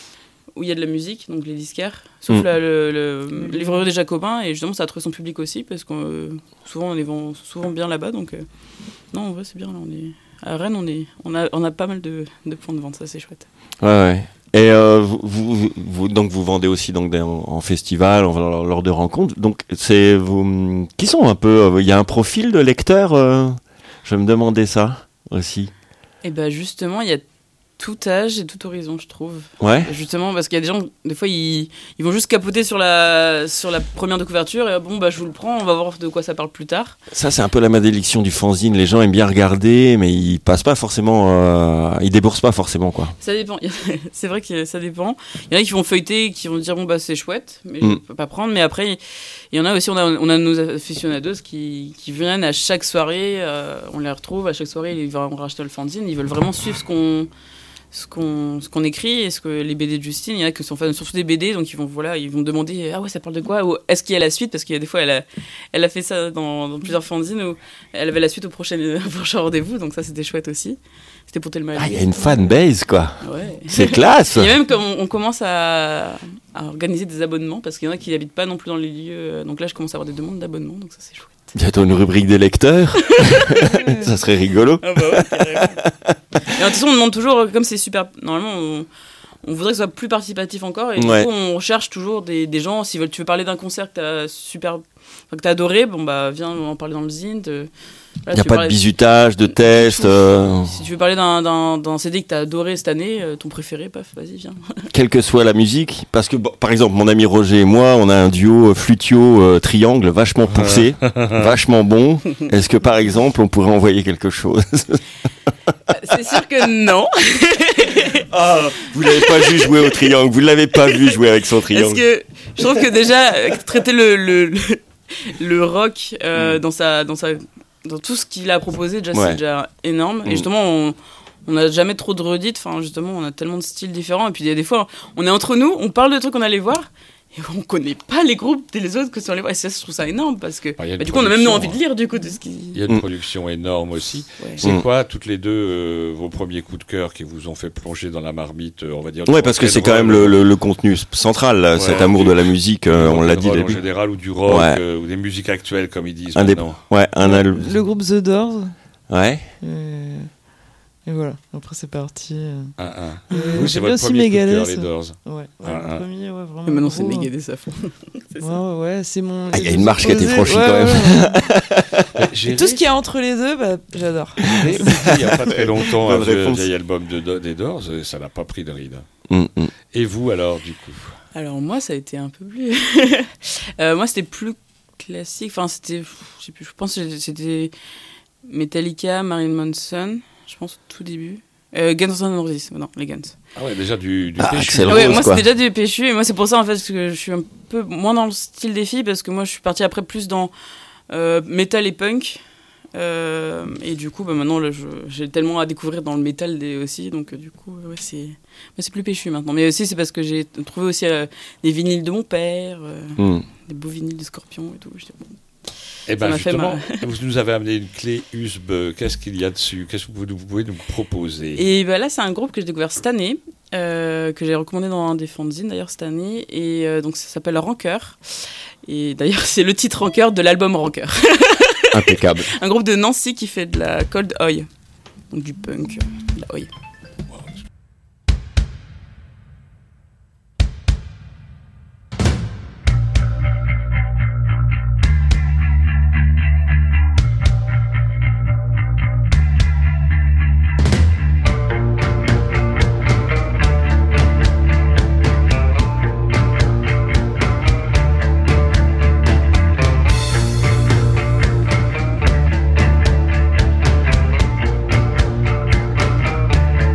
où il y a de la musique, donc les disquaires. Sauf Mm. la, le, le, livrerie des Jacobins, et justement, ça a trouvé son public aussi, parce que euh, souvent, on les vend souvent bien là-bas. Donc, euh, non, en vrai, c'est bien. Là, on est, à Rennes, on, est, on, a, on a pas mal de, de points de vente, ça, c'est chouette. Ouais, ouais. Et euh, vous, vous, vous- donc vous vendez aussi donc des- en, en festival, en, lors lors de rencontres. Donc c'est vous, qui sont un peu. Il y a un profil de lecteur. euh, je me demandais ça aussi. Et bah, justement, il y a tout âge et tout horizon, je trouve. Ouais. Justement, parce qu'il y a des gens, des fois, ils, ils vont juste capoter sur la, sur la première de couverture et ah, bon, bah, je vous le prends, on va voir de quoi ça parle plus tard. Ça c'est un peu la malédiction du fanzine. Les gens aiment bien regarder, mais ils passent pas forcément. Euh, ils déboursent pas forcément quoi. Ça dépend. C'est vrai que ça dépend. Il y en a qui vont feuilleter, qui vont dire bon, bah, c'est chouette, mais Mm. je peux pas prendre. Mais après, il y en a aussi, on a, on a nos aficionados qui, qui viennent à chaque soirée, euh, on les retrouve à chaque soirée, ils vont racheter le fanzine, ils veulent vraiment suivre ce qu'on. ce qu'on ce qu'on écrit et ce que les B D de Justine. Il y en a qui sont fans surtout des B D, donc ils vont voilà, ils vont demander ah ouais ça parle de quoi ou est-ce qu'il y a la suite parce qu'il y a des fois elle a elle a fait ça dans, dans plusieurs fanzines où elle avait la suite au prochain au prochain rendez-vous, donc ça c'était chouette aussi. C'était pour Thelma. Ah, il y a une fanbase quoi. Ouais. C'est classe. Il y a même qu'on on commence à, à organiser des abonnements parce qu'il y en a qui n'habitent pas non plus dans les lieux. Donc là je commence à avoir des demandes d'abonnements, donc ça c'est chouette. Bientôt une rubrique des lecteurs. Ça serait rigolo. Ah bah ouais, carrément. Et de toute façon, on demande toujours, comme c'est super. Normalement, on, on voudrait que ce soit plus participatif encore. Et Ouais. du coup, on recherche toujours des, des gens. Si tu veux parler d'un concert que t'as super, enfin, que t'as adoré, bon bah viens en parler dans le zine. Te, Il n'y a pas de bizutage, de test. Euh... Si tu veux parler d'un, d'un, d'un C D que t'as adoré cette année, euh, ton préféré, paf, vas-y, viens. Quelle que soit la musique, parce que bon, par exemple mon ami Roger et moi, on a un duo euh, flutio euh, triangle vachement poussé, vachement bon. Est-ce que par exemple on pourrait envoyer quelque chose? C'est sûr que non. Ah, vous l'avez pas vu jouer au triangle, vous l'avez pas vu jouer avec son Parce triangle. que je trouve que déjà euh, traiter le le, le, le rock euh, mm. dans sa dans sa dans tout ce qu'il a proposé déjà Ouais. c'est déjà énorme. Mm. Et justement on on n'a jamais trop de redites. Enfin justement on a tellement de styles différents. Et puis il y a des fois on est entre nous, on parle de trucs qu'on allait voir. Et on connaît pas les groupes des autres que sont les voir. Et ça, je trouve ça énorme parce que Ah, bah, du coup, on a même nous envie de hein. lire du coup de ce qui. Il y a une Mm. production énorme aussi. Ouais. C'est Mm. quoi, toutes les deux, euh, vos premiers coups de cœur qui vous ont fait plonger dans la marmite, euh, on va dire. du Ouais, parce que c'est quand rock'n'roll, même le, le, le contenu central, là, Ouais, cet du- amour de la musique, euh, du on l'a dit au rock'n'roll en début. général ou du rock Ouais. euh, ou des musiques actuelles comme ils disent Un des- maintenant. Ouais, un al- Le groupe The Doors. Ouais. Et, et voilà, après c'est parti. euh. Un, un. Et Oui, c'est j'aimais votre aussi premier coup de cœur, Megadeth. les Doors. Ouais, ouais, Ah, le ah. premier, ouais, vraiment. Mais maintenant c'est gros. Megadeth à fond. C'est Ouais, ça. ouais, ouais, c'est mon. Ah, il y a une marche qui a été Osé, franchie ouais, quand même. ouais, ouais. J'ai Et tout ce qu'il y a entre les deux, bah, j'adore. ré- il n'y a pas très longtemps Bonne un vieux- réponse. vieil album de, Do- des Doors, et ça n'a pas pris de ride. Mm, mm. Et vous alors, du coup? Alors moi, ça a été un peu plus. Euh, moi, c'était plus classique. Enfin, c'était, je sais plus. Je pense que c'était Metallica, Marilyn Manson. Je pense au tout début. Euh, Guns N' Roses. Non, les Guns. Ah ouais, déjà du, du Ah, péchu. Axel Ah ouais, Rose, moi, quoi. c'était déjà du péchu. Et moi, c'est pour ça en fait que je suis un peu moins dans le style des filles parce que moi, je suis partie après plus dans euh, metal et punk. Euh, et du coup, bah, maintenant, là, je- j'ai tellement à découvrir dans le métal des, aussi. Donc, euh, du coup, ouais, c'est, moi, c'est plus péchu maintenant. Mais aussi, c'est parce que j'ai trouvé aussi euh, des vinyles de mon père, euh, Mm. des beaux vinyles de Scorpion et tout. J'étais, bon. Eh ben m'a fait justement, vous nous avez amené une clé U S B. Qu'est-ce qu'il y a dessus? Qu'est-ce que vous, vous pouvez nous proposer? Et bah, là, c'est un groupe que j'ai découvert cette année, euh, que j'ai recommandé dans un des fanzines d'ailleurs cette année. Et euh, donc, ça s'appelle Rancœur. Et d'ailleurs, c'est le titre Rancœur de l'album Rancœur. Impeccable. Un groupe de Nancy qui fait de la cold oi, donc du punk, de la oi. Thank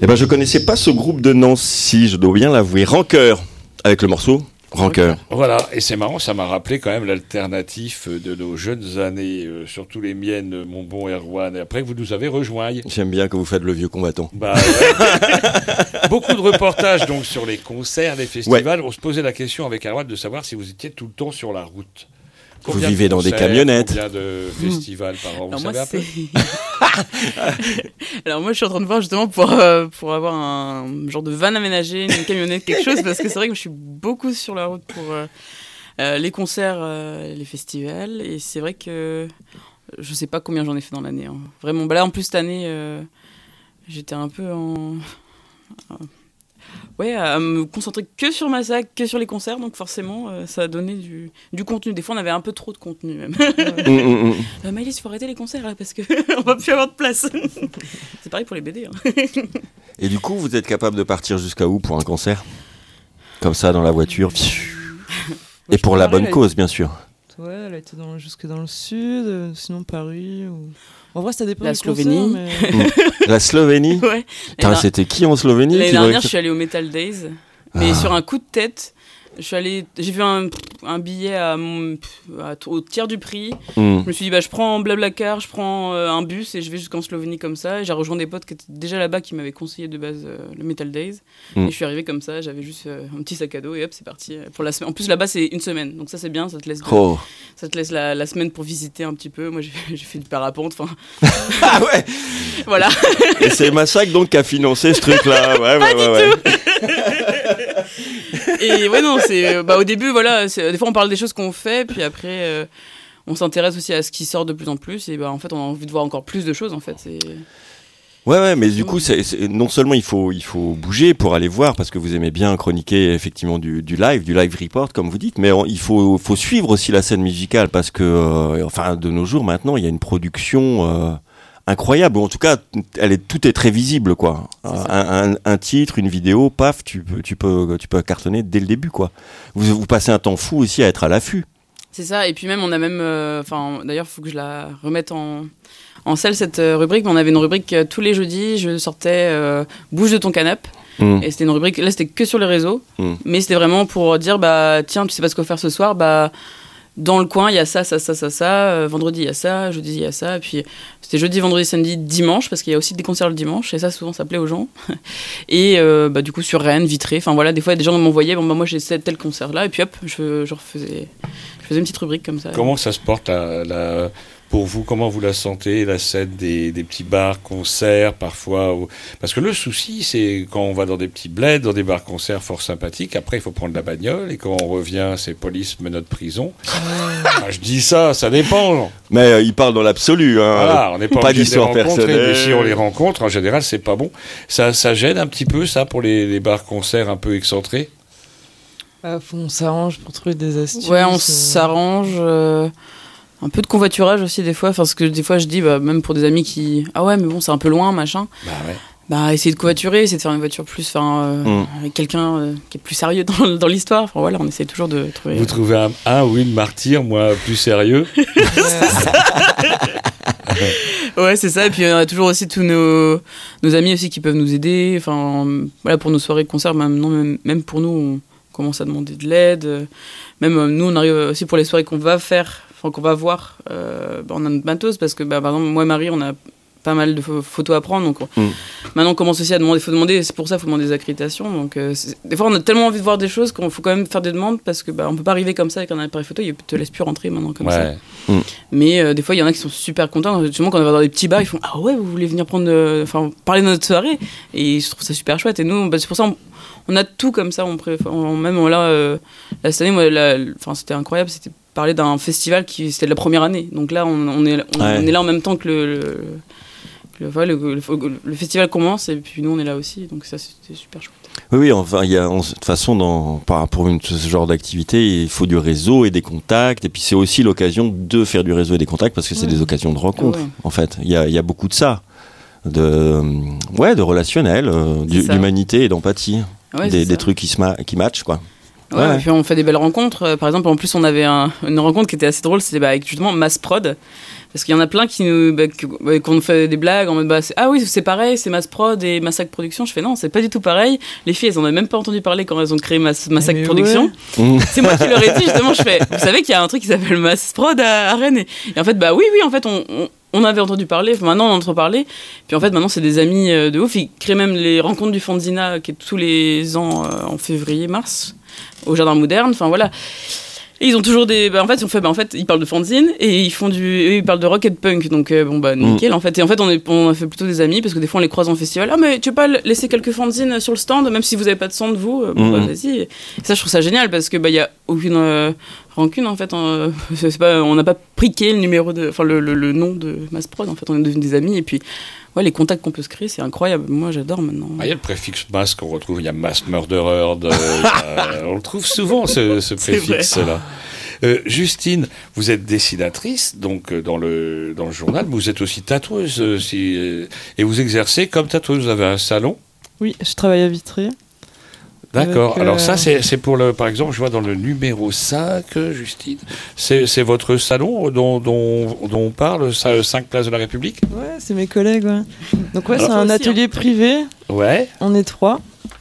Eh ben, je connaissais pas ce groupe de Nancy, je dois bien l'avouer. Rancœur, avec le morceau Rancœur. Voilà, et c'est marrant, ça m'a rappelé quand même l'alternatif de nos jeunes années, euh, surtout les miennes, mon bon Erwan, et après que vous nous avez rejoints. J'aime bien que vous faites le vieux combattant. Bah, ouais. Beaucoup de reportages donc sur les concerts, les festivals. Ouais. On se posait la question avec Erwan de savoir si vous étiez tout le temps sur la route. Combien vous vivez de concerts, dans des camionnettes. Combien de festivals par an, vous savez un peu ? Alors moi, je suis en train de voir justement pour, euh, pour avoir un genre de van aménagé, une camionnette, quelque chose, parce que c'est vrai que je suis beaucoup sur la route pour euh, euh, les concerts, euh, les festivals, et c'est vrai que je sais pas combien j'en ai fait dans l'année. Hein. Vraiment, bah là en plus cette année, euh, j'étais un peu en... Ouais, à me concentrer que sur ma sac, que sur les concerts, donc forcément, euh, ça a donné du, du contenu. Des fois, on avait un peu trop de contenu, même. mmh, mmh. euh, Maëlys, il faut arrêter les concerts, là, parce qu'on va plus avoir de place. C'est pareil pour les B D. Hein. Et du coup, vous êtes capable de partir jusqu'à où pour un concert ? Comme ça, dans la voiture. Et pour la bonne cause, bien sûr. Ouais, elle a été dans, jusque dans le sud, euh, sinon Paris. Ou... En vrai, ça dépend la du Slovénie. Concert, mais... La Slovénie. Ouais. Putain, c'était qui en Slovénie ? L'année dernière, je suis allée au Metal Days, mais ah. sur un coup de tête. Je suis allée, j'ai vu un, un billet à mon, à, au tiers du prix. Mm. Je me suis dit, bah, je prends Blablacar, je prends euh, un bus et je vais jusqu'en Slovénie comme ça. Et j'ai rejoint des potes qui étaient déjà là-bas qui m'avaient conseillé de base euh, le Metal Days. Mm. Et je suis arrivée comme ça, j'avais juste euh, un petit sac à dos et hop, c'est parti. Pour la semaine. En plus, là-bas, c'est une semaine. Donc ça, c'est bien, ça te laisse, de, oh. ça te laisse la, la semaine pour visiter un petit peu. Moi, j'ai, j'ai fait du parapente. Ah ouais. Voilà. Et c'est Massac donc qui a financé ce truc-là. Ouais, Pas ouais, du ouais, tout. Ouais. Et ouais, non, c'est, bah, au début, voilà, c'est, des fois on parle des choses qu'on fait, puis après euh, on s'intéresse aussi à ce qui sort de plus en plus, et bah, en fait on a envie de voir encore plus de choses en fait. C'est... Ouais, ouais, mais du coup, c'est, c'est, non seulement il faut, il faut bouger pour aller voir, parce que vous aimez bien chroniquer effectivement du, du live, du live report, comme vous dites, mais on, il faut, faut suivre aussi la scène musicale, parce que, euh, enfin, de nos jours maintenant, il y a une production euh, incroyable, ou en tout cas, elle est, tout est très visible, quoi. Un, un, un titre, une vidéo, paf, tu peux, tu peux, tu peux cartonner dès le début, quoi. Vous, vous passez un temps fou aussi à être à l'affût. C'est ça, et puis même, on a même, enfin, euh, d'ailleurs, il faut que je la remette en, en selle, cette euh, rubrique, mais on avait une rubrique euh, tous les jeudis, je sortais euh, Bouge de ton canapé. Mmh. Et c'était une rubrique, là c'était que sur les réseaux, mmh. mais c'était vraiment pour dire, bah tiens, tu sais pas ce qu'on va faire ce soir, bah dans le coin il y a ça, ça, ça, ça, ça, euh, vendredi il y a ça, jeudi il y a ça, et puis c'était jeudi, vendredi, samedi, dimanche, parce qu'il y a aussi des concerts le dimanche, et ça souvent ça plaît aux gens. Et euh, bah, du coup sur Rennes, Vitré, enfin voilà, des fois des gens m'envoyaient, bon bah moi j'ai tel concert là, et puis hop, je, je refaisais, je faisais une petite rubrique comme ça. Comment ça se porte la, la... Pour vous, comment vous la sentez, la scène des, des petits bars, concerts, parfois où... Parce que le souci, c'est quand on va dans des petits bleds, dans des bars, concerts fort sympathiques, après il faut prendre la bagnole, et quand on revient, c'est police, menottes, prison. Ah, je dis ça, ça dépend. Mais euh, il parle dans l'absolu. Hein. Voilà, on n'est pas, pas obligé d'histoire de les rencontrer, personnelle. mais si on les rencontre, en général, c'est pas bon. Ça, ça gêne un petit peu, ça, pour les, les bars, concerts un peu excentrés. Ah, faut, on s'arrange pour trouver des astuces. Ouais, on euh... s'arrange... Euh... Un peu de convoiturage aussi des fois, parce que des fois je dis, bah, même pour des amis qui... Ah ouais, mais bon, c'est un peu loin, machin. Bah ouais. Bah, essayer de covoiturer, essayer de faire une voiture plus... Enfin, euh, mm. avec quelqu'un euh, qui est plus sérieux dans, dans l'histoire. Enfin voilà, on essaie toujours de trouver... Vous euh... trouvez un, un ou une martyr, moi, plus sérieux. Ouais, c'est ça. Et puis on a toujours aussi tous nos, nos amis aussi qui peuvent nous aider. Enfin, voilà, pour nos soirées de concert, maintenant, même, même pour nous, on commence à demander de l'aide. Même euh, nous, on arrive aussi pour les soirées qu'on va faire... qu'on va voir, euh, bah, on a notre matos parce que bah, par exemple moi et Marie on a pas mal de ph- photos à prendre, donc on... mm. maintenant on commence aussi à demander, faut demander, c'est pour ça qu'il faut demander des accréditations, donc euh, des fois on a tellement envie de voir des choses qu'il faut quand même faire des demandes parce que bah, on peut pas arriver comme ça avec un appareil photo, il te laisse plus rentrer maintenant comme ouais. ça. Mm. Mais euh, des fois il y en a qui sont super contents, justement quand on va dans des petits bars ils font ah ouais vous voulez venir prendre, enfin euh, parler de notre soirée, et je trouve ça super chouette, et nous bah, c'est pour ça on, on a tout comme ça, on, préfère, on même on, là euh, là, cette année moi la, enfin c'était incroyable, c'était parler d'un festival qui c'était de la première année, donc là on, on, est, on, ouais. on est là en même temps que le, le, le, ouais, le, le, le festival commence, et puis nous on est là aussi, donc ça c'était super chouette. Oui, oui, enfin il y a on, de toute façon dans par, pour une, ce genre d'activité il faut du réseau et des contacts, et puis c'est aussi l'occasion de faire du réseau et des contacts parce que c'est ouais. des occasions de rencontre. Ouais. En fait il y a, il y a beaucoup de ça, de ouais de relationnel, euh, du, d'humanité et d'empathie, ouais, des, des trucs qui se ma- qui matchent quoi. Ouais, Ouais. et puis on fait des belles rencontres. Euh, Par exemple, en plus, on avait un- une rencontre qui était assez drôle, c'était bah, avec justement Mass Prod. Parce qu'il y en a plein qui nous, bah, qui- bah, qu'on fait des blagues en mode bah, c'est- ah oui, c'est pareil, c'est Mass Prod et Massacre Production. Je fais non, c'est pas du tout pareil. Les filles, elles en avaient même pas entendu parler quand elles ont créé Mass- Massacre Mais Production. ouais. Mmh. C'est moi qui leur ai dit justement, je fais vous savez qu'il y a un truc qui s'appelle Mass Prod à, à Rennes. Et, et en fait, bah oui, oui, en fait, on, on, on avait entendu parler. Enfin, maintenant, on en entend parler. Puis en fait, maintenant, c'est des amis euh, de ouf. Ils créent même les rencontres du Fondzina qui est tous les ans euh, en février, mars, au Jardin Moderne. Enfin voilà. Et ils ont toujours des. Bah, en fait, on fait, bah, en fait, ils parlent de fanzine et ils font du. Eux, ils parlent de rock et de punk. Donc, euh, bon, bah, nickel, en fait. Et en fait, on, est, on a fait plutôt des amis parce que des fois, on les croise en festival. Ah, mais tu veux pas laisser quelques fanzines sur le stand, même si vous avez pas de stand, vous euh, Bon, bah, Mhm. vas-y. Et ça, je trouve ça génial parce que, bah, il y a aucune euh, rancune, en fait. hein. C'est pas, on n'a pas priqué le numéro de. Enfin, le, le, le nom de Mass Prod. En fait, on est devenus des amis. Et puis, ouais, les contacts qu'on peut se créer, c'est incroyable. Moi, j'adore maintenant. Ah, il y a le préfixe mass qu'on retrouve, il y a mass murderer, de- euh, on le trouve souvent ce, ce C'est vrai. préfixe-là. Euh, Justine, vous êtes dessinatrice donc euh, dans le dans le journal, mais vous êtes aussi tatoueuse euh, si, euh, et vous exercez comme tatoueuse. Vous avez un salon, Oui, je travaille à Vitry. d'accord. Avec, euh, Alors ça c'est c'est pour le par exemple, je vois dans le numéro cinq, euh, Justine, c'est c'est votre salon dont dont, dont on parle, ça, cinq places de la République. Ouais, c'est mes collègues, ouais. Donc ouais, Alors, c'est un aussi, atelier privé, Ouais. on est trois.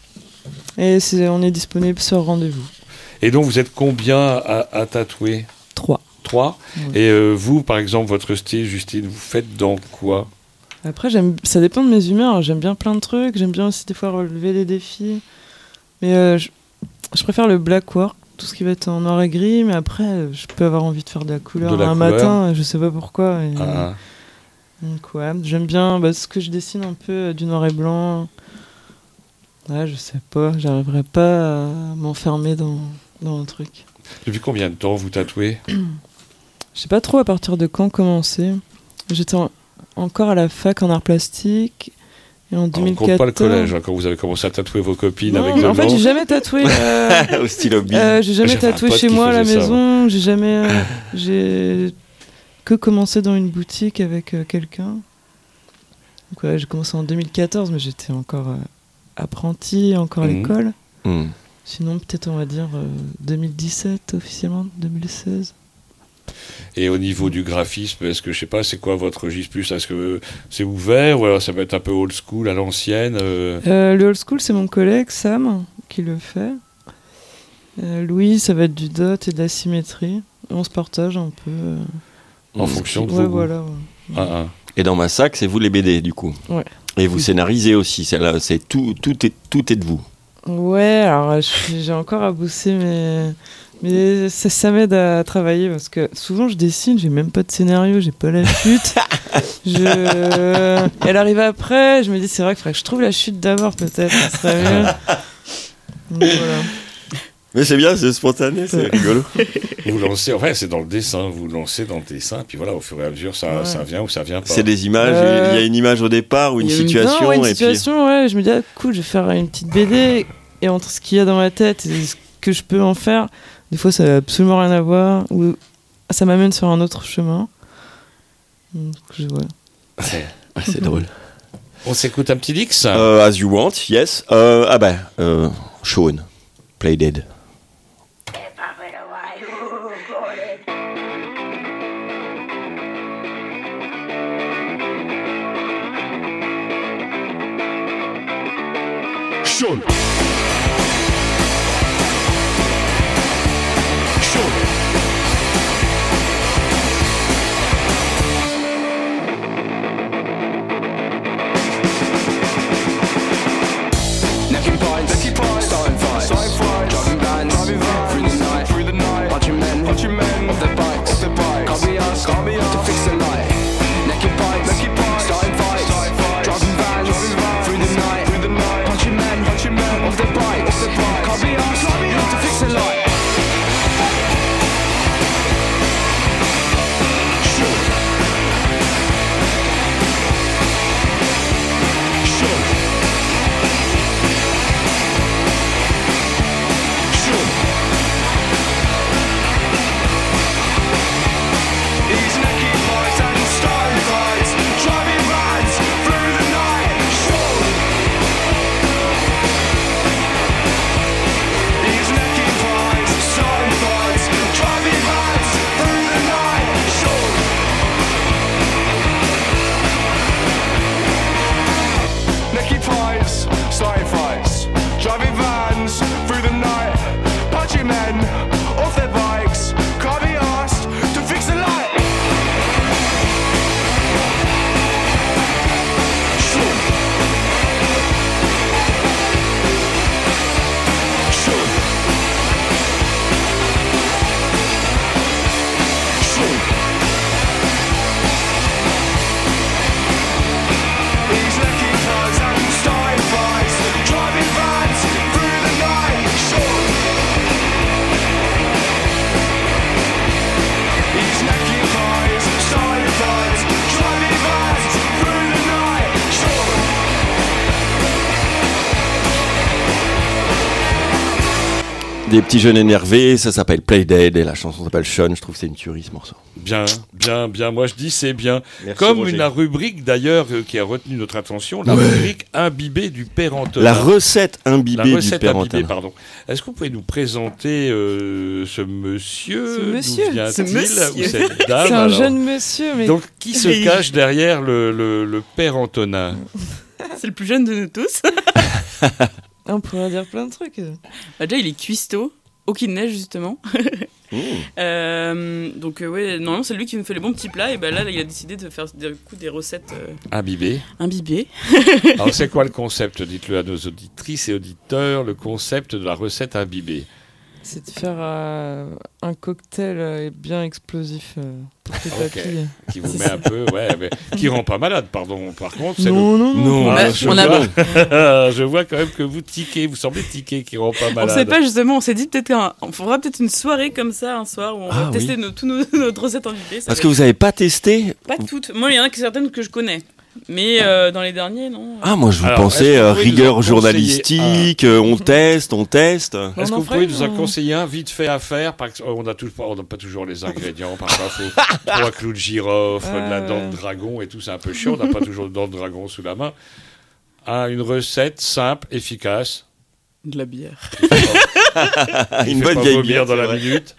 Et c'est, on est disponible sur rendez-vous. Et donc vous êtes combien à, à tatouer? Trois. Trois. Ouais. Et euh, vous, par exemple, votre style, Justine, vous faites dans quoi? Après, j'aime, ça dépend de mes humeurs. J'aime bien plein de trucs. J'aime bien aussi des fois relever des défis. Mais euh, je, je préfère le black work, tout ce qui va être en noir et gris. Mais après, euh, je peux avoir envie de faire de la couleur De la un couleur. matin. Je sais pas pourquoi. Et, Ah, donc ouais, j'aime bien bah, ce que je dessine un peu euh, du noir et blanc. Ouais, je sais pas. J'arriverai pas à m'enfermer dans, dans un truc. depuis combien de temps vous tatouez? Je sais pas trop à partir de quand commencer. J'étais en- encore à la fac en art plastique. Et en On deux ne mille compte quatorze. pas le collège, hein, quand vous avez commencé à tatouer vos copines Non, avec de en fait, blanc. j'ai jamais tatoué. euh, Au stylo Bill. euh, j'ai jamais J'avais un tatoué pote chez qui moi à la faisait ça, maison. J'ai jamais. euh, j'ai que commencé dans une boutique avec euh, quelqu'un. Donc ouais, j'ai commencé en deux mille quatorze, mais j'étais encore euh, apprenti, encore à Mhm. l'école. Mmh. Sinon, peut-être on va dire euh, deux mille dix-sept officiellement, deux mille seize. Et au niveau du graphisme, est-ce que, je sais pas, c'est quoi votre registre plus? Est-ce que c'est ouvert ou alors ça va être un peu old school à l'ancienne euh, Euh, le old school, c'est mon collègue Sam qui le fait. Euh, Louis, ça va être du dot et de la symétrie. On se partage un peu. euh, en Mmh. fonction de Ouais, vos goûts? voilà. ouais. Ah, ah. Et dans Massacre, c'est vous les B D du coup. Ouais. Et vous scénarisez aussi. C'est là, c'est tout, tout est, tout est de vous. Ouais, alors je suis- j'ai encore à bosser, mais, mais ça, ça m'aide à travailler parce que souvent je dessine, j'ai même pas de scénario, j'ai pas la chute. je... Elle arrive après, je me dis c'est vrai qu'il faudrait que je trouve la chute d'abord peut-être, ça serait mieux. Donc, voilà. Mais c'est bien, c'est spontané, c'est Ouais. rigolo. Vous lancez, enfin c'est dans le dessin, vous lancez dans le dessin, puis voilà, au fur et à mesure, ça, Ouais. ça vient ou ça vient pas. C'est des images, Euh, il y a une image au départ ou une il y a une- situation Non, ouais, une et situation, ouais, je me dis ah, cool, je vais faire une petite B D et entre ce qu'il y a dans ma tête et ce que je peux en faire, des fois ça n'a absolument rien à voir ou ça m'amène sur un autre chemin. Donc, je, ouais. puis Ah, c'est drôle. On s'écoute un petit Dix. Euh, as you want, yes. Euh, ah ben, euh, Sean, Play Dead. Sean. Sean. Necking pints, starting fights, driving vans, through the night, through the night, punching men, punching men, off their bikes, off their bikes. Can't be asked, can't be asked to fix the light. Necking pints, starting fights, driving vans, through the night, through the night, punching men, punching men, off des petits jeunes énervés, ça s'appelle Play Dead et la chanson s'appelle Sean. Je trouve que c'est une tuerie ce morceau. Bien, bien, bien. Moi, je dis c'est bien. Merci, Comme Roger. une, la rubrique d'ailleurs euh, qui a retenu notre attention, la rubrique imbibée du père Antonin. La recette imbibée La recette du père imbibée, Antonin. pardon. Est-ce que vous pouvez nous présenter euh, ce monsieur Ce D'où monsieur, vient-il ce monsieur. Ou cette dame C'est un alors jeune monsieur, mais Donc, qui se cache derrière le, le, le père Antonin? C'est le plus jeune de nous tous. on pourrait dire plein de trucs. Bah, déjà, il est cuistot, au qui neige justement. Mmh. Euh, donc euh, ouais, normalement c'est lui qui nous fait les bons petits plats et ben là il a décidé de faire du coup des recettes euh, Imbibée. imbibées. Alors, c'est quoi le concept? Dites-le à nos auditrices et auditeurs, le concept de la recette imbibée. C'est de faire euh, un cocktail euh, bien explosif euh, pour tes Ok. papilles. Qui vous met un peu, ouais, mais qui rend pas malade, pardon. Par contre, c'est Non, non, non. Non, Ah, Bah, je, on a- vois, je vois quand même que vous tiquez, vous semblez tiquer, qui rend pas On malade. sait pas justement, on s'est dit peut-être qu'on fera peut-être une soirée comme ça un soir où on Ah, va tester oui. nos, tous nos, notre recettes imbibées. Ça Parce va que vous avez pas testé être- Pas toutes. Moi il y en a que certaines que je connais. Mais euh, dans les derniers, non. Ah, moi je vous Alors, pensais est-ce que vous euh, pouvez nous en rigueur conseiller journalistique, euh, on teste, on teste. Est-ce On que en vous fera pouvez une, nous en on- conseiller un vite fait à faire par... On n'a pas, on n'a pas toujours les ingrédients, parfois faut trois clous de girofle, de la Euh. dent de dragon et tout, c'est un peu chiant, on n'a pas toujours de dent de dragon sous la main. Ah, une recette simple, efficace. De la bière. Ah, Il une fait bonne pas vieille vomir bière dans c'est la vrai. minute.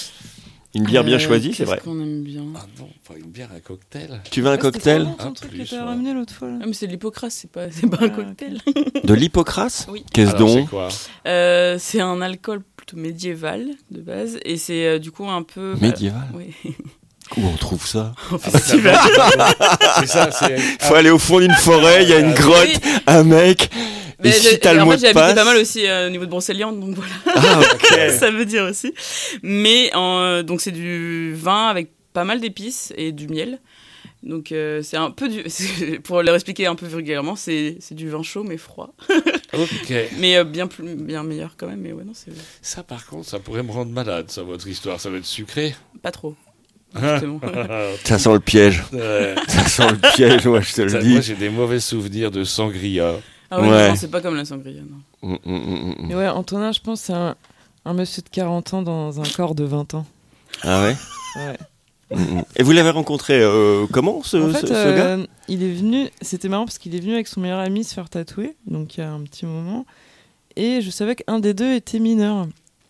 Une bière bien Euh, choisie, c'est qu'est-ce vrai. qu'on aime bien. Ah non, pas une bière, un cocktail. Tu veux un Ah, c'était cocktail trop bon, ton Ah, truc plus, que t'as ouais. ramené l'autre fois. là. Ah mais c'est de l'hypocrase, c'est pas, c'est pas Ah, un ok. cocktail. de l'hypocrase? Oui. Qu'est-ce Alors, c'est donc? quoi? Euh, c'est un alcool plutôt médiéval de base et c'est euh, du coup un peu... Médiéval. Oui. Où on trouve ça? En festival. C'est ça, c'est... Faut aller au fond d'une forêt, il y a une grotte, Oui. un mec. Mais Et si j'ai- t'as le en mot fait, de j'ai habité passe. pas mal aussi euh, au niveau de Brocéliande, donc voilà. Ah, ok. Ça veut dire aussi. Mais en- donc c'est du vin avec pas mal d'épices et du miel. Donc euh, c'est un peu du, c'est- pour leur expliquer un peu vulgairement, c'est c'est du vin chaud mais froid, Ok. mais euh, bien plus bien meilleur quand même. Mais ouais non c'est Ça, par contre, ça pourrait me rendre malade, ça, votre histoire. Ça va être sucré. pas trop. Justement. Ça sent le piège. Ouais. Ça sent le piège, moi je te Ça, le dis. moi, j'ai des mauvais souvenirs de sangria. Ah ouais, Ouais. non, c'est pas comme la sangria. Non. Mm, mm, mm, mm. Mais ouais, Antonin, je pense, c'est un, un monsieur de quarante ans dans un corps de vingt ans. Ah ouais? Ouais. Mm, mm. Et vous l'avez rencontré euh, comment ce, En ce- fait, ce euh, gars? il est venu, c'était marrant parce qu'il est venu avec son meilleur ami se faire tatouer, donc il y a un petit moment. Et je savais qu'un des deux était mineur.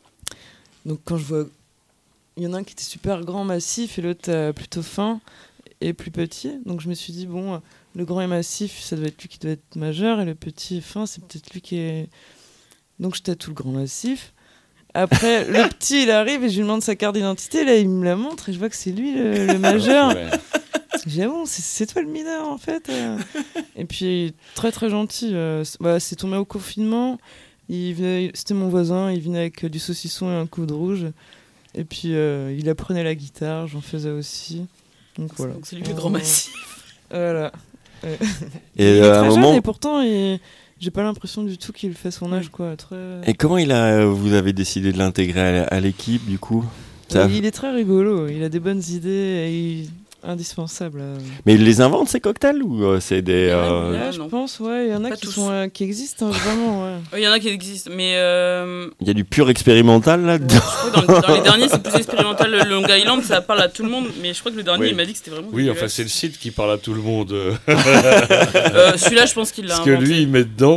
Donc quand je vois. Il y en a un qui était super grand, massif, et l'autre euh, plutôt fin et plus petit. Donc je me suis dit, bon, euh, le grand et massif, ça doit être lui qui doit être majeur, et le petit et fin, c'est peut-être lui qui est. Donc je tatoue le grand massif. Après, le petit, il arrive et je lui demande sa carte d'identité. Là, il me la montre et je vois que c'est lui le, le majeur. Ouais. J'ai dit, ah bon, c'est, c'est toi le mineur en fait. euh. Et puis, très très gentil. euh, c'est, bah, c'est tombé au confinement. Il venait, c'était mon voisin. Il venait avec euh, du saucisson et un coup de rouge. Et puis, euh, il apprenait la guitare. J'en faisais aussi. Donc voilà. Donc c'est lui le grand Euh, massif. Voilà. Et il est euh, à très un jeune moment. et pourtant, il- j'ai pas l'impression du tout qu'il fait son âge. Quoi. Très... Et comment il a, vous avez décidé de l'intégrer à, à l'équipe du coup? Ça- Il est très rigolo. Il a des bonnes idées. Et il... indispensable. euh. Mais il les invente ces cocktails ou euh, c'est des. euh, Ouais, Là, Ah, je non. pense, ouais, il y en a Pas qui, tous. sont, euh, qui existent, hein, vraiment, ouais. Il y en a qui existent, mais euh, Il y a du pur expérimental là-dedans. je crois que dans, dans les derniers c'est plus expérimental. Le Long Island ça parle à tout le monde, mais je crois que le dernier Oui. il m'a dit que c'était vraiment. Oui, enfin, dégueulasse. c'est le site qui parle à tout le monde. euh, Euh, celui-là je pense qu'il l'a Parce que inventé. lui, il met dedans.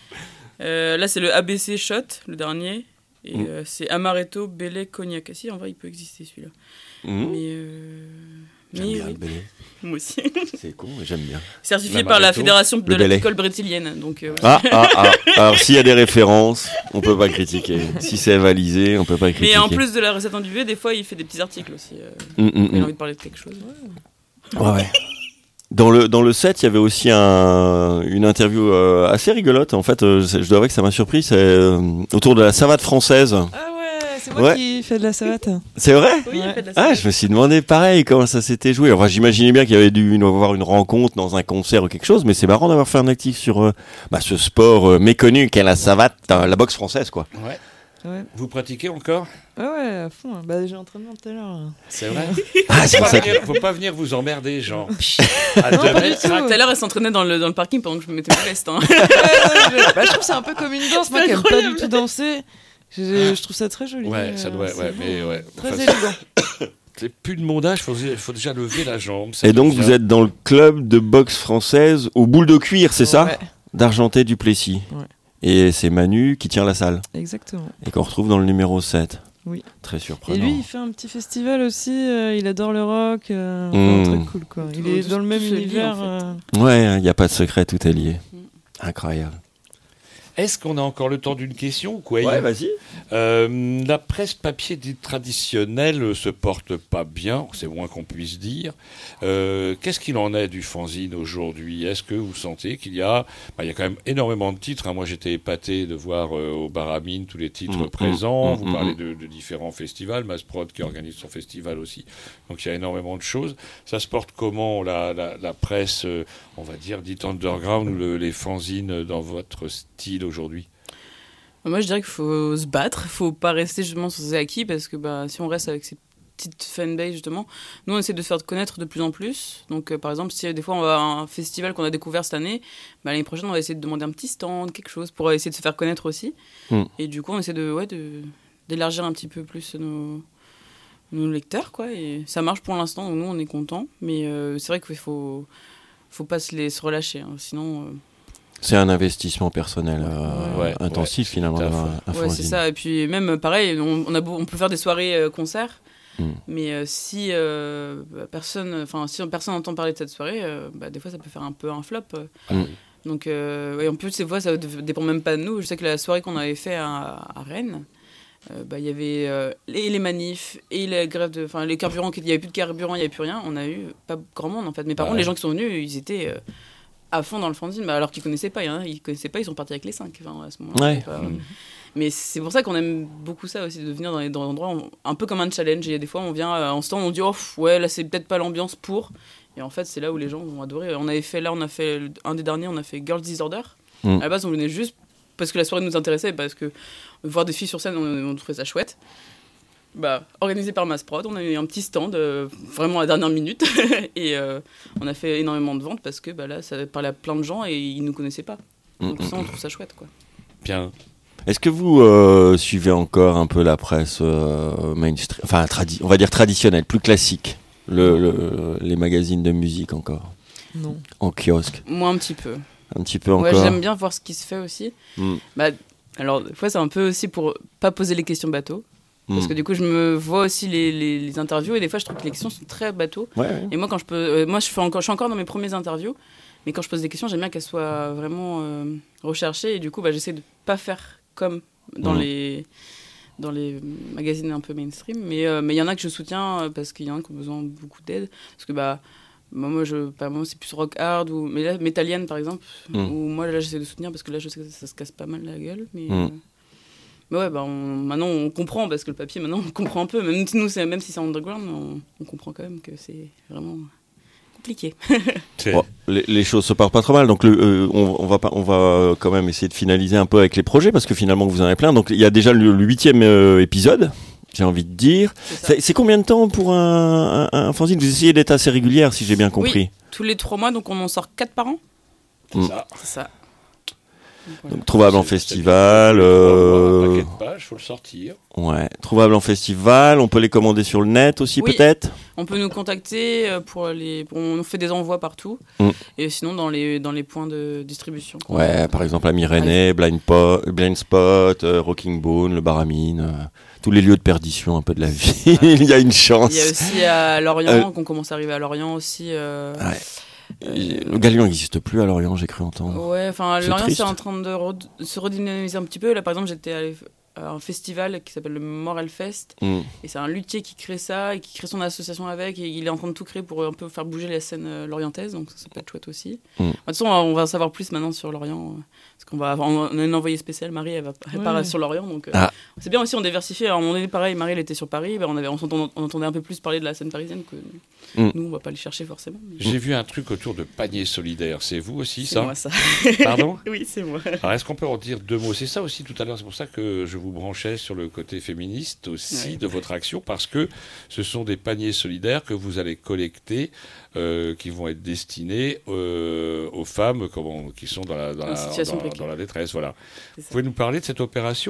Euh, là, c'est le A B C Shot, le dernier. Et Mm. euh, c'est Amaretto, Bellay, Cognac. Ah, si, en vrai, il peut exister celui-là. Mmh. Mais. Euh... J'aime mais bien oui, le Bellay. moi aussi. C'est con, mais j'aime bien. Certifié L'Amaretto. par la Fédération de Le Bellay. l'alcool brésilienne. Donc, euh, Ah, ah, ah. Alors s'il y a des références, on peut pas critiquer. Si c'est avalisé, on peut pas critiquer. mais en plus de la recette individuelle, des fois, il fait des petits articles aussi. Euh, Mmh, mmh, quand il a mmh. envie de parler de quelque chose. Ouais, ouais. Dans le, dans le set, il y avait aussi un, une interview euh, assez rigolote. En fait, euh, je je dois avouer que ça m'a surpris. C'est euh, autour de la savate française. Ah ouais, c'est moi Ouais. qui fais de la savate. C'est vrai? Oui, il Ouais. fait de la Ah, savate. je me suis demandé pareil comment ça s'était joué. Enfin, j'imaginais bien qu'il y avait dû y avoir une rencontre dans un concert ou quelque chose, mais c'est marrant d'avoir fait un actif sur euh, bah, ce sport euh, méconnu qu'est la savate, euh, la boxe française, quoi. Ouais. Ouais, Vous pratiquez encore? ouais, ouais, à fond. hein. Bah, j'ai entraînement tout à l'heure. là. C'est vrai? Ah, c'est Faut pour pas, ça que... venir, faut pas venir vous emmerder, genre. À deux Non, pas du mètres, tout. crac. Tout à l'heure, elle s'entraînait dans le, dans le parking pendant que je me mettais ma veste. Hein. Ouais, ouais, je... bah, je trouve que c'est un peu comme une danse. Moi C'est qui aime pas incroyable. du tout danser, Je, je trouve ça très joli. Ouais, ça doit, euh, ouais, c'est mais ouais. Très Enfin, élégant. c'est plus de mon âge, il faut, faut déjà lever la jambe. ça Et donc, devient- vous êtes dans le club de boxe française aux boules de cuir, c'est ça Ouais, D'Argenté-du-Plessis. Ouais. Et c'est Manu qui tient la salle. exactement. Et qu'on retrouve dans le numéro sept. Oui. Très Et surprenant. lui, il fait un petit festival aussi. euh, il adore le rock. euh, Mm. enfin, très cool, quoi. Il Tout- est tout- dans le même tout se lie, univers. en fait. euh, Ouais, il n'y a pas de secret, tout est lié. Mm. Incroyable. Est-ce qu'on a encore le temps d'une question ou quoi vas-y. Euh, la presse papier dite traditionnelle se porte pas bien, c'est moins qu'on puisse dire. Euh, qu'est-ce qu'il en est du fanzine aujourd'hui? Est-ce que vous sentez qu'il y a... Bah, il y a quand même énormément de titres. hein. Moi, j'étais épaté de voir euh, au Baramine tous les titres Mmh, présents. mmh, vous mmh, parlez mmh. de, de différents festivals. Masprod qui organise son festival aussi. Donc, il y a énormément de choses. Ça se porte comment, la, la, la presse, euh, on va dire, dite underground ou le- les fanzines dans votre style aujourd'hui? Moi, je dirais qu'il faut se battre, il faut pas rester justement sur ses acquis, parce que bah, si on reste avec ces petites fanbases, justement, nous, on essaie de se faire connaître de plus en plus. Donc, euh, par exemple, si euh, des fois, on va à un festival qu'on a découvert cette année, bah, l'année prochaine, on va essayer de demander un petit stand, quelque chose, pour essayer de se faire connaître aussi. Mm. Et du coup, on essaie de, ouais, de, d'élargir un petit peu plus nos, nos lecteurs, quoi. Et ça marche pour l'instant, donc nous, on est contents. Mais euh, c'est vrai qu'il faut, faut pas se, les, se relâcher, hein, sinon... euh, C'est un investissement personnel euh, Ouais, intensif, ouais, finalement, tout à d'avoir fait. un, un Ouais, c'est fanzine. ça. Et puis même pareil, on, on, a beau- on peut faire des soirées euh, concerts, Mm. mais euh, si euh, bah, personne, enfin si personne n'entend parler de cette soirée, euh, bah, des fois ça peut faire un peu un flop. euh. Mm. Donc euh, ouais, en plus ces fois ça d- dépend même pas de nous. Je sais que la soirée qu'on avait fait à, à Rennes, euh, bah, il y avait euh, et les manifs et les grèves de, enfin les carburants, qui- il y avait plus de carburant, il y avait plus rien. On a eu pas grand monde en fait. Mais par Ah contre ouais. les gens qui sont venus, ils étaient euh, à fond dans le fanzine, bah, alors qu'ils connaissaient pas, hein, ils connaissaient pas, ils sont partis avec les cinq. Enfin, à ce moment-là, Ouais. c'était pas- Mm. Mais c'est pour ça qu'on aime beaucoup ça aussi, de venir dans des dans des endroits où- un peu comme un challenge. Il y a des fois, on vient euh, en stand, on dit oh pff, ouais là c'est peut-être pas l'ambiance pour. Et en fait, c'est là où les gens vont adorer. On avait fait là, on a fait un des derniers, on a fait Girls Disorder. Mm. À la base, on venait juste parce que la soirée nous intéressait, parce que voir des filles sur scène, on, on trouvait ça chouette. Bah, organisé par Masprod, on a eu un petit stand euh, vraiment à la dernière minute et euh, on a fait énormément de ventes parce que bah, là, ça parlait à plein de gens et ils nous connaissaient pas. Donc Mm, ça, on trouve ça chouette, quoi. Bien. Est-ce que vous euh, suivez encore un peu la presse euh, mainstream, enfin tradi- on va dire traditionnelle, plus classique, le, le- les magazines de musique encore, Non. en kiosque, Moi, un petit peu. un petit peu Ouais, encore. j'aime bien voir ce qui se fait aussi. Mm. Bah, alors, des fois, c'est un peu aussi pour pas poser les questions bateau. Parce Mm. que du coup, je me vois aussi les, les, les interviews et des fois, je trouve que les questions sont très bateau. Ouais, ouais. Et moi, quand je peux, euh, moi, je, fais encore, je suis encore dans mes premières interviews, mais quand je pose des questions, j'aime bien qu'elles soient vraiment euh, recherchées. Et du coup, bah, j'essaie de pas faire comme dans Mm. les dans les magazines un peu mainstream. Mais euh, mais il y en a que je soutiens euh, parce qu'il y en a qui ont besoin de beaucoup d'aide. Parce que bah moi, moi, je, bah, moi c'est plus rock hard ou mais là Metallian par exemple, Mm. où moi là j'essaie de soutenir parce que là je sais que ça, ça se casse pas mal la gueule. Mais Mm. euh, mais ouais, bah, on- maintenant on comprend parce que le papier, maintenant on comprend un peu. Même nous, c'est- même si c'est underground, on, on comprend quand même que c'est vraiment compliqué. C'est- Bon, les, les choses se partent pas trop mal, donc le, euh, on, on va pas, on va euh, quand même essayer de finaliser un peu avec les projets parce que finalement vous en avez plein. Donc il y a déjà le, le huitième euh, épisode, j'ai envie de dire. C'est ça. C'est, c'est combien de temps pour un, un, un fanzine? Vous essayez d'être assez régulière, si j'ai bien compris. Tous les trois mois, donc on en sort quatre par an. c'est Mm. ça. C'est ça. Donc, voilà. Donc trouvable en C'est- c'est festival. bien. Un Euh, paquet de pages, faut le sortir. ouais, trouvable en festival. On peut les commander sur le net aussi, Oui. peut-être. On peut nous contacter euh, pour les. On fait des envois partout. Mm. Et sinon, dans les, dans les points de distribution. Ouais, par exemple à Myrénées, Blind, Po- Blind Spot, euh, Rocking Bone, le Baramine, euh, tous les lieux de perdition un peu de la vie. Il y a une chance. Il y a aussi à Lorient, Euh, qu'on commence à arriver à Lorient aussi. euh, Ouais. Le Galion n'existe plus à Lorient, j'ai cru entendre. Ouais, enfin, C'est Lorient, triste. c'est en train de re- se redynamiser un petit peu. Là, par exemple, j'étais allée à un festival qui s'appelle le Morel Fest. Mm. Et c'est un luthier qui crée ça et qui crée son association avec. Et il est en train de tout créer pour un peu faire bouger la scène euh, lorientaise. Donc ça, ça peut être chouette aussi. Mm. De toute façon, on va, on va en savoir plus maintenant sur Lorient. euh, Parce qu'on va avoir, on a une envoyée spéciale, Marie, elle, va, elle part Ouais. sur Lorient. Donc euh, Ah. c'est bien aussi, on diversifie. Alors, à un moment donné, pareil, Marie, elle était sur Paris. Ben, on, avait, on, s'entend- on entendait un peu plus parler de la scène parisienne que Mm. nous, on va pas les chercher forcément. mais J'ai vu un truc autour de panier solidaire. C'est vous aussi, C'est ça moi, ça. Pardon Oui, c'est moi. Alors, est-ce qu'on peut en dire deux mots? C'est ça aussi tout à l'heure, c'est pour ça que je vous branchais sur le côté féministe aussi Ouais. de votre action, parce que ce sont des paniers solidaires que vous allez collecter, euh, qui vont être destinés euh, aux femmes comment, qui sont dans la, dans, En la, situation dans- précaire. dans la détresse. Voilà. C'est Vous ça. pouvez nous parler de cette opération?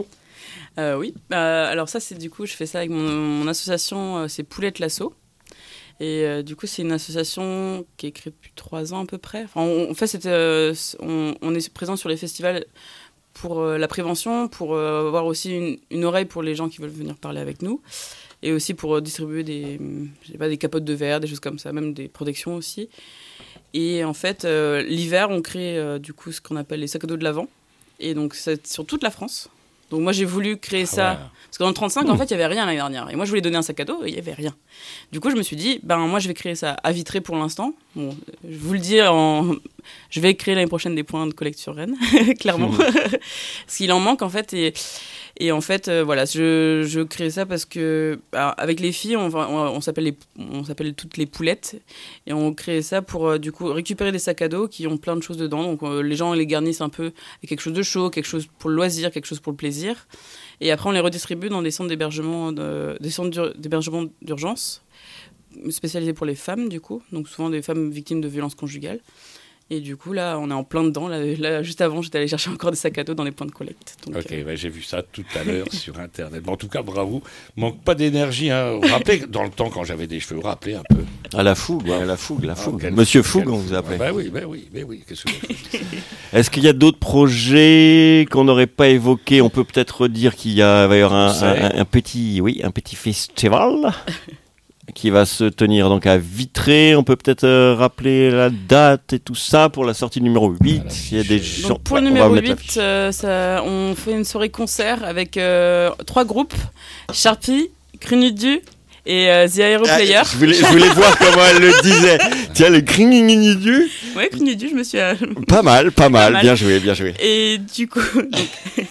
Euh, oui, euh, alors ça, c'est du coup, je fais ça avec mon, mon association, euh, c'est Poulette Lasso. Et euh, du coup, c'est une association qui est créée depuis trois ans à peu près. Enfin, on, en fait, c'était, euh, on, on est présent sur les festivals pour euh, la prévention, pour euh, avoir aussi une, une oreille pour les gens qui veulent venir parler avec nous. Et aussi pour euh, distribuer des, je sais pas, des capotes de verre, des choses comme ça, même des protections aussi. Et en fait, euh, l'hiver, on crée euh, du coup ce qu'on appelle les sacs à dos de l'Avent. Et donc, c'est sur toute la France. Donc moi, j'ai voulu créer Ah ça. ouais. Parce que dans le trente-cinq, en fait, il n'y avait rien l'année dernière. Et moi, je voulais donner un sac à dos et il n'y avait rien. Du coup, je me suis dit, ben moi, je vais créer ça à Vitré pour l'instant. Bon, je vous le dis, en... je vais créer l'année prochaine des points de collecte sur Rennes, clairement. Parce qu'il en manque, en fait. Et, et en fait, euh, voilà, je, je crée ça parce que, alors, avec les filles, on, va- on, on s'appelle les, on s'appelle toutes les poulettes. Et on crée ça pour, euh, du coup, récupérer des sacs à dos qui ont plein de choses dedans. Donc, euh, les gens les garnissent un peu avec quelque chose de chaud, quelque chose pour le loisir, quelque chose pour le plaisir. Et après, on les redistribue dans des centres d'hébergement, de, des centres d'ur- d'hébergement d'urgence, spécialisés pour les femmes, du coup. Donc, souvent des femmes victimes de violences conjugales. Et du coup, là, on est en plein dedans. Là, là, juste avant, j'étais allée chercher encore des sacs à dos dans les points de collecte. Donc, Ok, euh, bah, j'ai vu ça tout à l'heure sur Internet. Bon, en tout cas, bravo. Manque pas d'énergie. Hein. Vous rappelez, que dans le temps, quand j'avais des cheveux, vous rappelez un peu. À la fougue, ouais, la fougue, la Ah, fougue. quel- Monsieur Fougue, quel- on vous appelle. Bah oui, bah oui, bah oui. Qu'est-ce que vous faites Est-ce qu'il y a d'autres projets qu'on n'aurait pas évoqués? On peut peut-être dire qu'il y a, va y avoir un, On sait. un- un petit, oui, un petit festival qui va se tenir donc à Vitré. On peut peut-être euh, rappeler la date et tout ça pour la sortie numéro huit. Voilà, Il y a des donc, gens. Donc pour Ouais, le on va numéro mettre la huit, fiche. euh, ça, on fait une soirée concert avec euh, trois groupes, Sharpie, Crunudu et euh, The Aero Ah, Player. je, voulais, je voulais voir comment elle le disait. Tiens, le cringing. Ouais, Crunudu, je me suis... euh, Pas mal, pas mal. mal. Bien joué, bien joué. Et du coup... donc-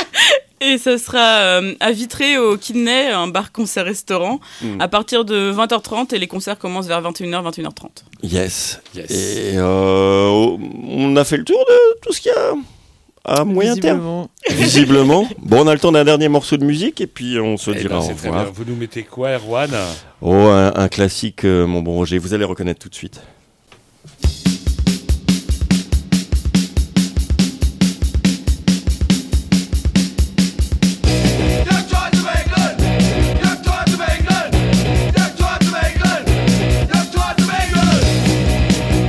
Et ça sera euh, à Vitré au Kidney, un bar concert restaurant, Mm. à partir de vingt heures trente et les concerts commencent vers vingt et une heures, vingt et une heures trente. Yes. Yes. Et euh, on a fait le tour de tout ce qu'il y a à moyen terme. Visiblement. Visiblement. Bon, on a le temps d'un dernier morceau de musique et puis on se Eh dira ben, au c'est très revoir. bien. Vous nous mettez quoi, Erwan? Oh, un, un classique, euh, mon bon Roger. Vous allez reconnaître tout de suite. Young Times of England! Young Times of England! Young Times of England! Young Times of England!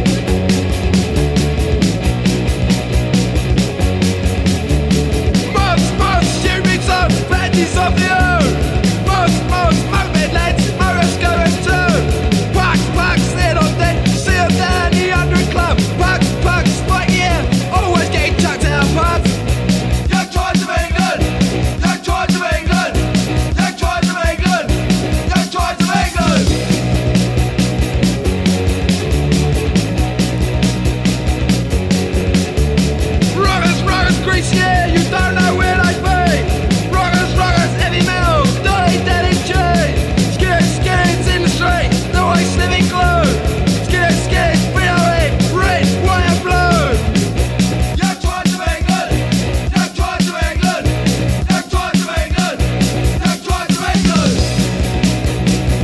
Most, most stupid sons, plenties of the earth! Most, most moped lads, Morris goers too! Pucks, pucks, they're not dead, see them down the hundred club! Pucks, pucks, right here, always getting chucked out of pubs! Young Times of England! Young Times of England! Young Times of England! Young Times of England! Ruggers, ruggers, greasy air, you don't know where they be. Ruggers, ruggers, heavy metal, dirty, dead cheese. Scared, scared in the street, no way sniffing glue. Scared, scared, B O E, red, white and blue. Young Times of England, Young Times of England, Young Times of England, Young Times of England.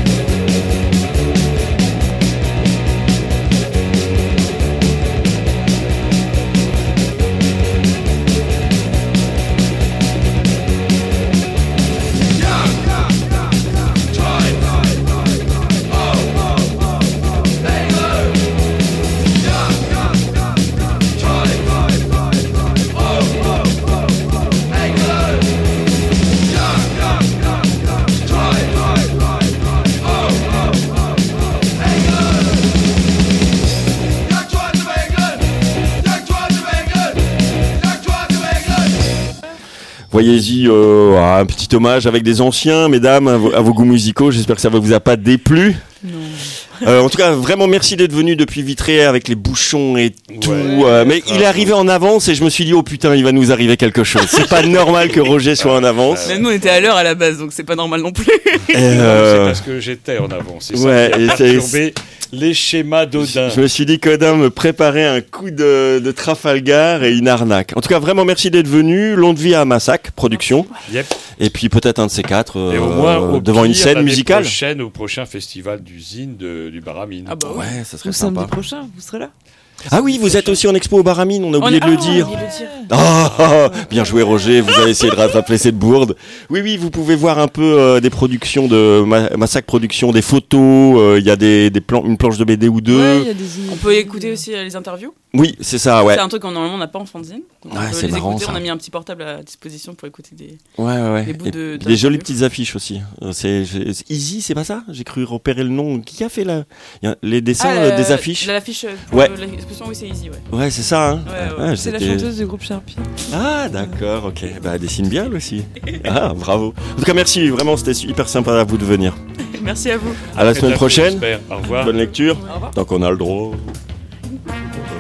Voyez-y euh, un petit hommage avec des anciens, mesdames, à vos, à vos goûts musicaux. J'espère que ça ne vous a pas déplu. Non. Euh, en tout cas, vraiment merci d'être venu depuis Vitré avec les bouchons et tout. Ouais, euh, mais grave. il est arrivé en avance et je me suis dit, oh putain, il va nous arriver quelque chose. C'est pas normal que Roger soit en avance. Même nous, on était à l'heure à la base, donc c'est pas normal non plus. Et, C'est euh, parce que j'étais en avance. C'est ça ouais, qui et a c'est- perturbé les schémas d'Odin. je me suis dit qu'Odin me préparait un coup de, de Trafalgar et une arnaque. En tout cas, vraiment merci d'être venu. Longue vie à Massac Production. Yep. Et puis peut-être un de ces quatre euh, Et au moins, au devant une pire, scène l'année musicale. prochaine, au prochain festival d'usine de, du Baramine. Ah bah ouais. Ouais, ça serait Ou samedi sympa. prochain, vous serez là? Ah oui, vous êtes aussi en expo au Baramine, on a oublié On- de le ah, dire. on a oublié de le dire. Ah, ah, ah, bien joué Roger, vous avez essayé de rattraper cette bourde. Oui, oui, vous pouvez voir un peu euh, des productions de Ma- Massacre Production, des photos, euh, il y a des, des plans, une planche de B D ou deux. Ouais, il y a des images. On peut écouter aussi euh, les interviews. Oui, c'est ça, ouais. C'est un truc qu'on normalement on n'a pas en fanzine. Donc, Ouais, on peut c'est les marrant, écouter. ça. On a mis un petit portable à disposition pour écouter des. Ouais, ouais, ouais. Des bouts Et de- puis des jolies d'interviews. petites affiches aussi. Euh, C'est, c'est- c'est Easy, c'est pas ça? J'ai cru repérer le nom. Qui a fait la, il y a les dessins Ah, euh, la- des affiches? la- L'affiche pour Ouais. euh, l'exposition, oui, c'est easy, ouais. Ouais, c'est ça, hein. Ouais, ouais. C'est la c'était- chanteuse du groupe Sharpie. Ah, d'accord, ok. Bah, elle dessine bien, elle aussi. Ah, bravo. En tout cas, merci. Vraiment, c'était hyper sympa à vous de venir. Merci à vous. À la Très semaine bientôt, prochaine. j'espère. Au revoir. Bonne lecture. Au revoir. Tant qu'on a le droit.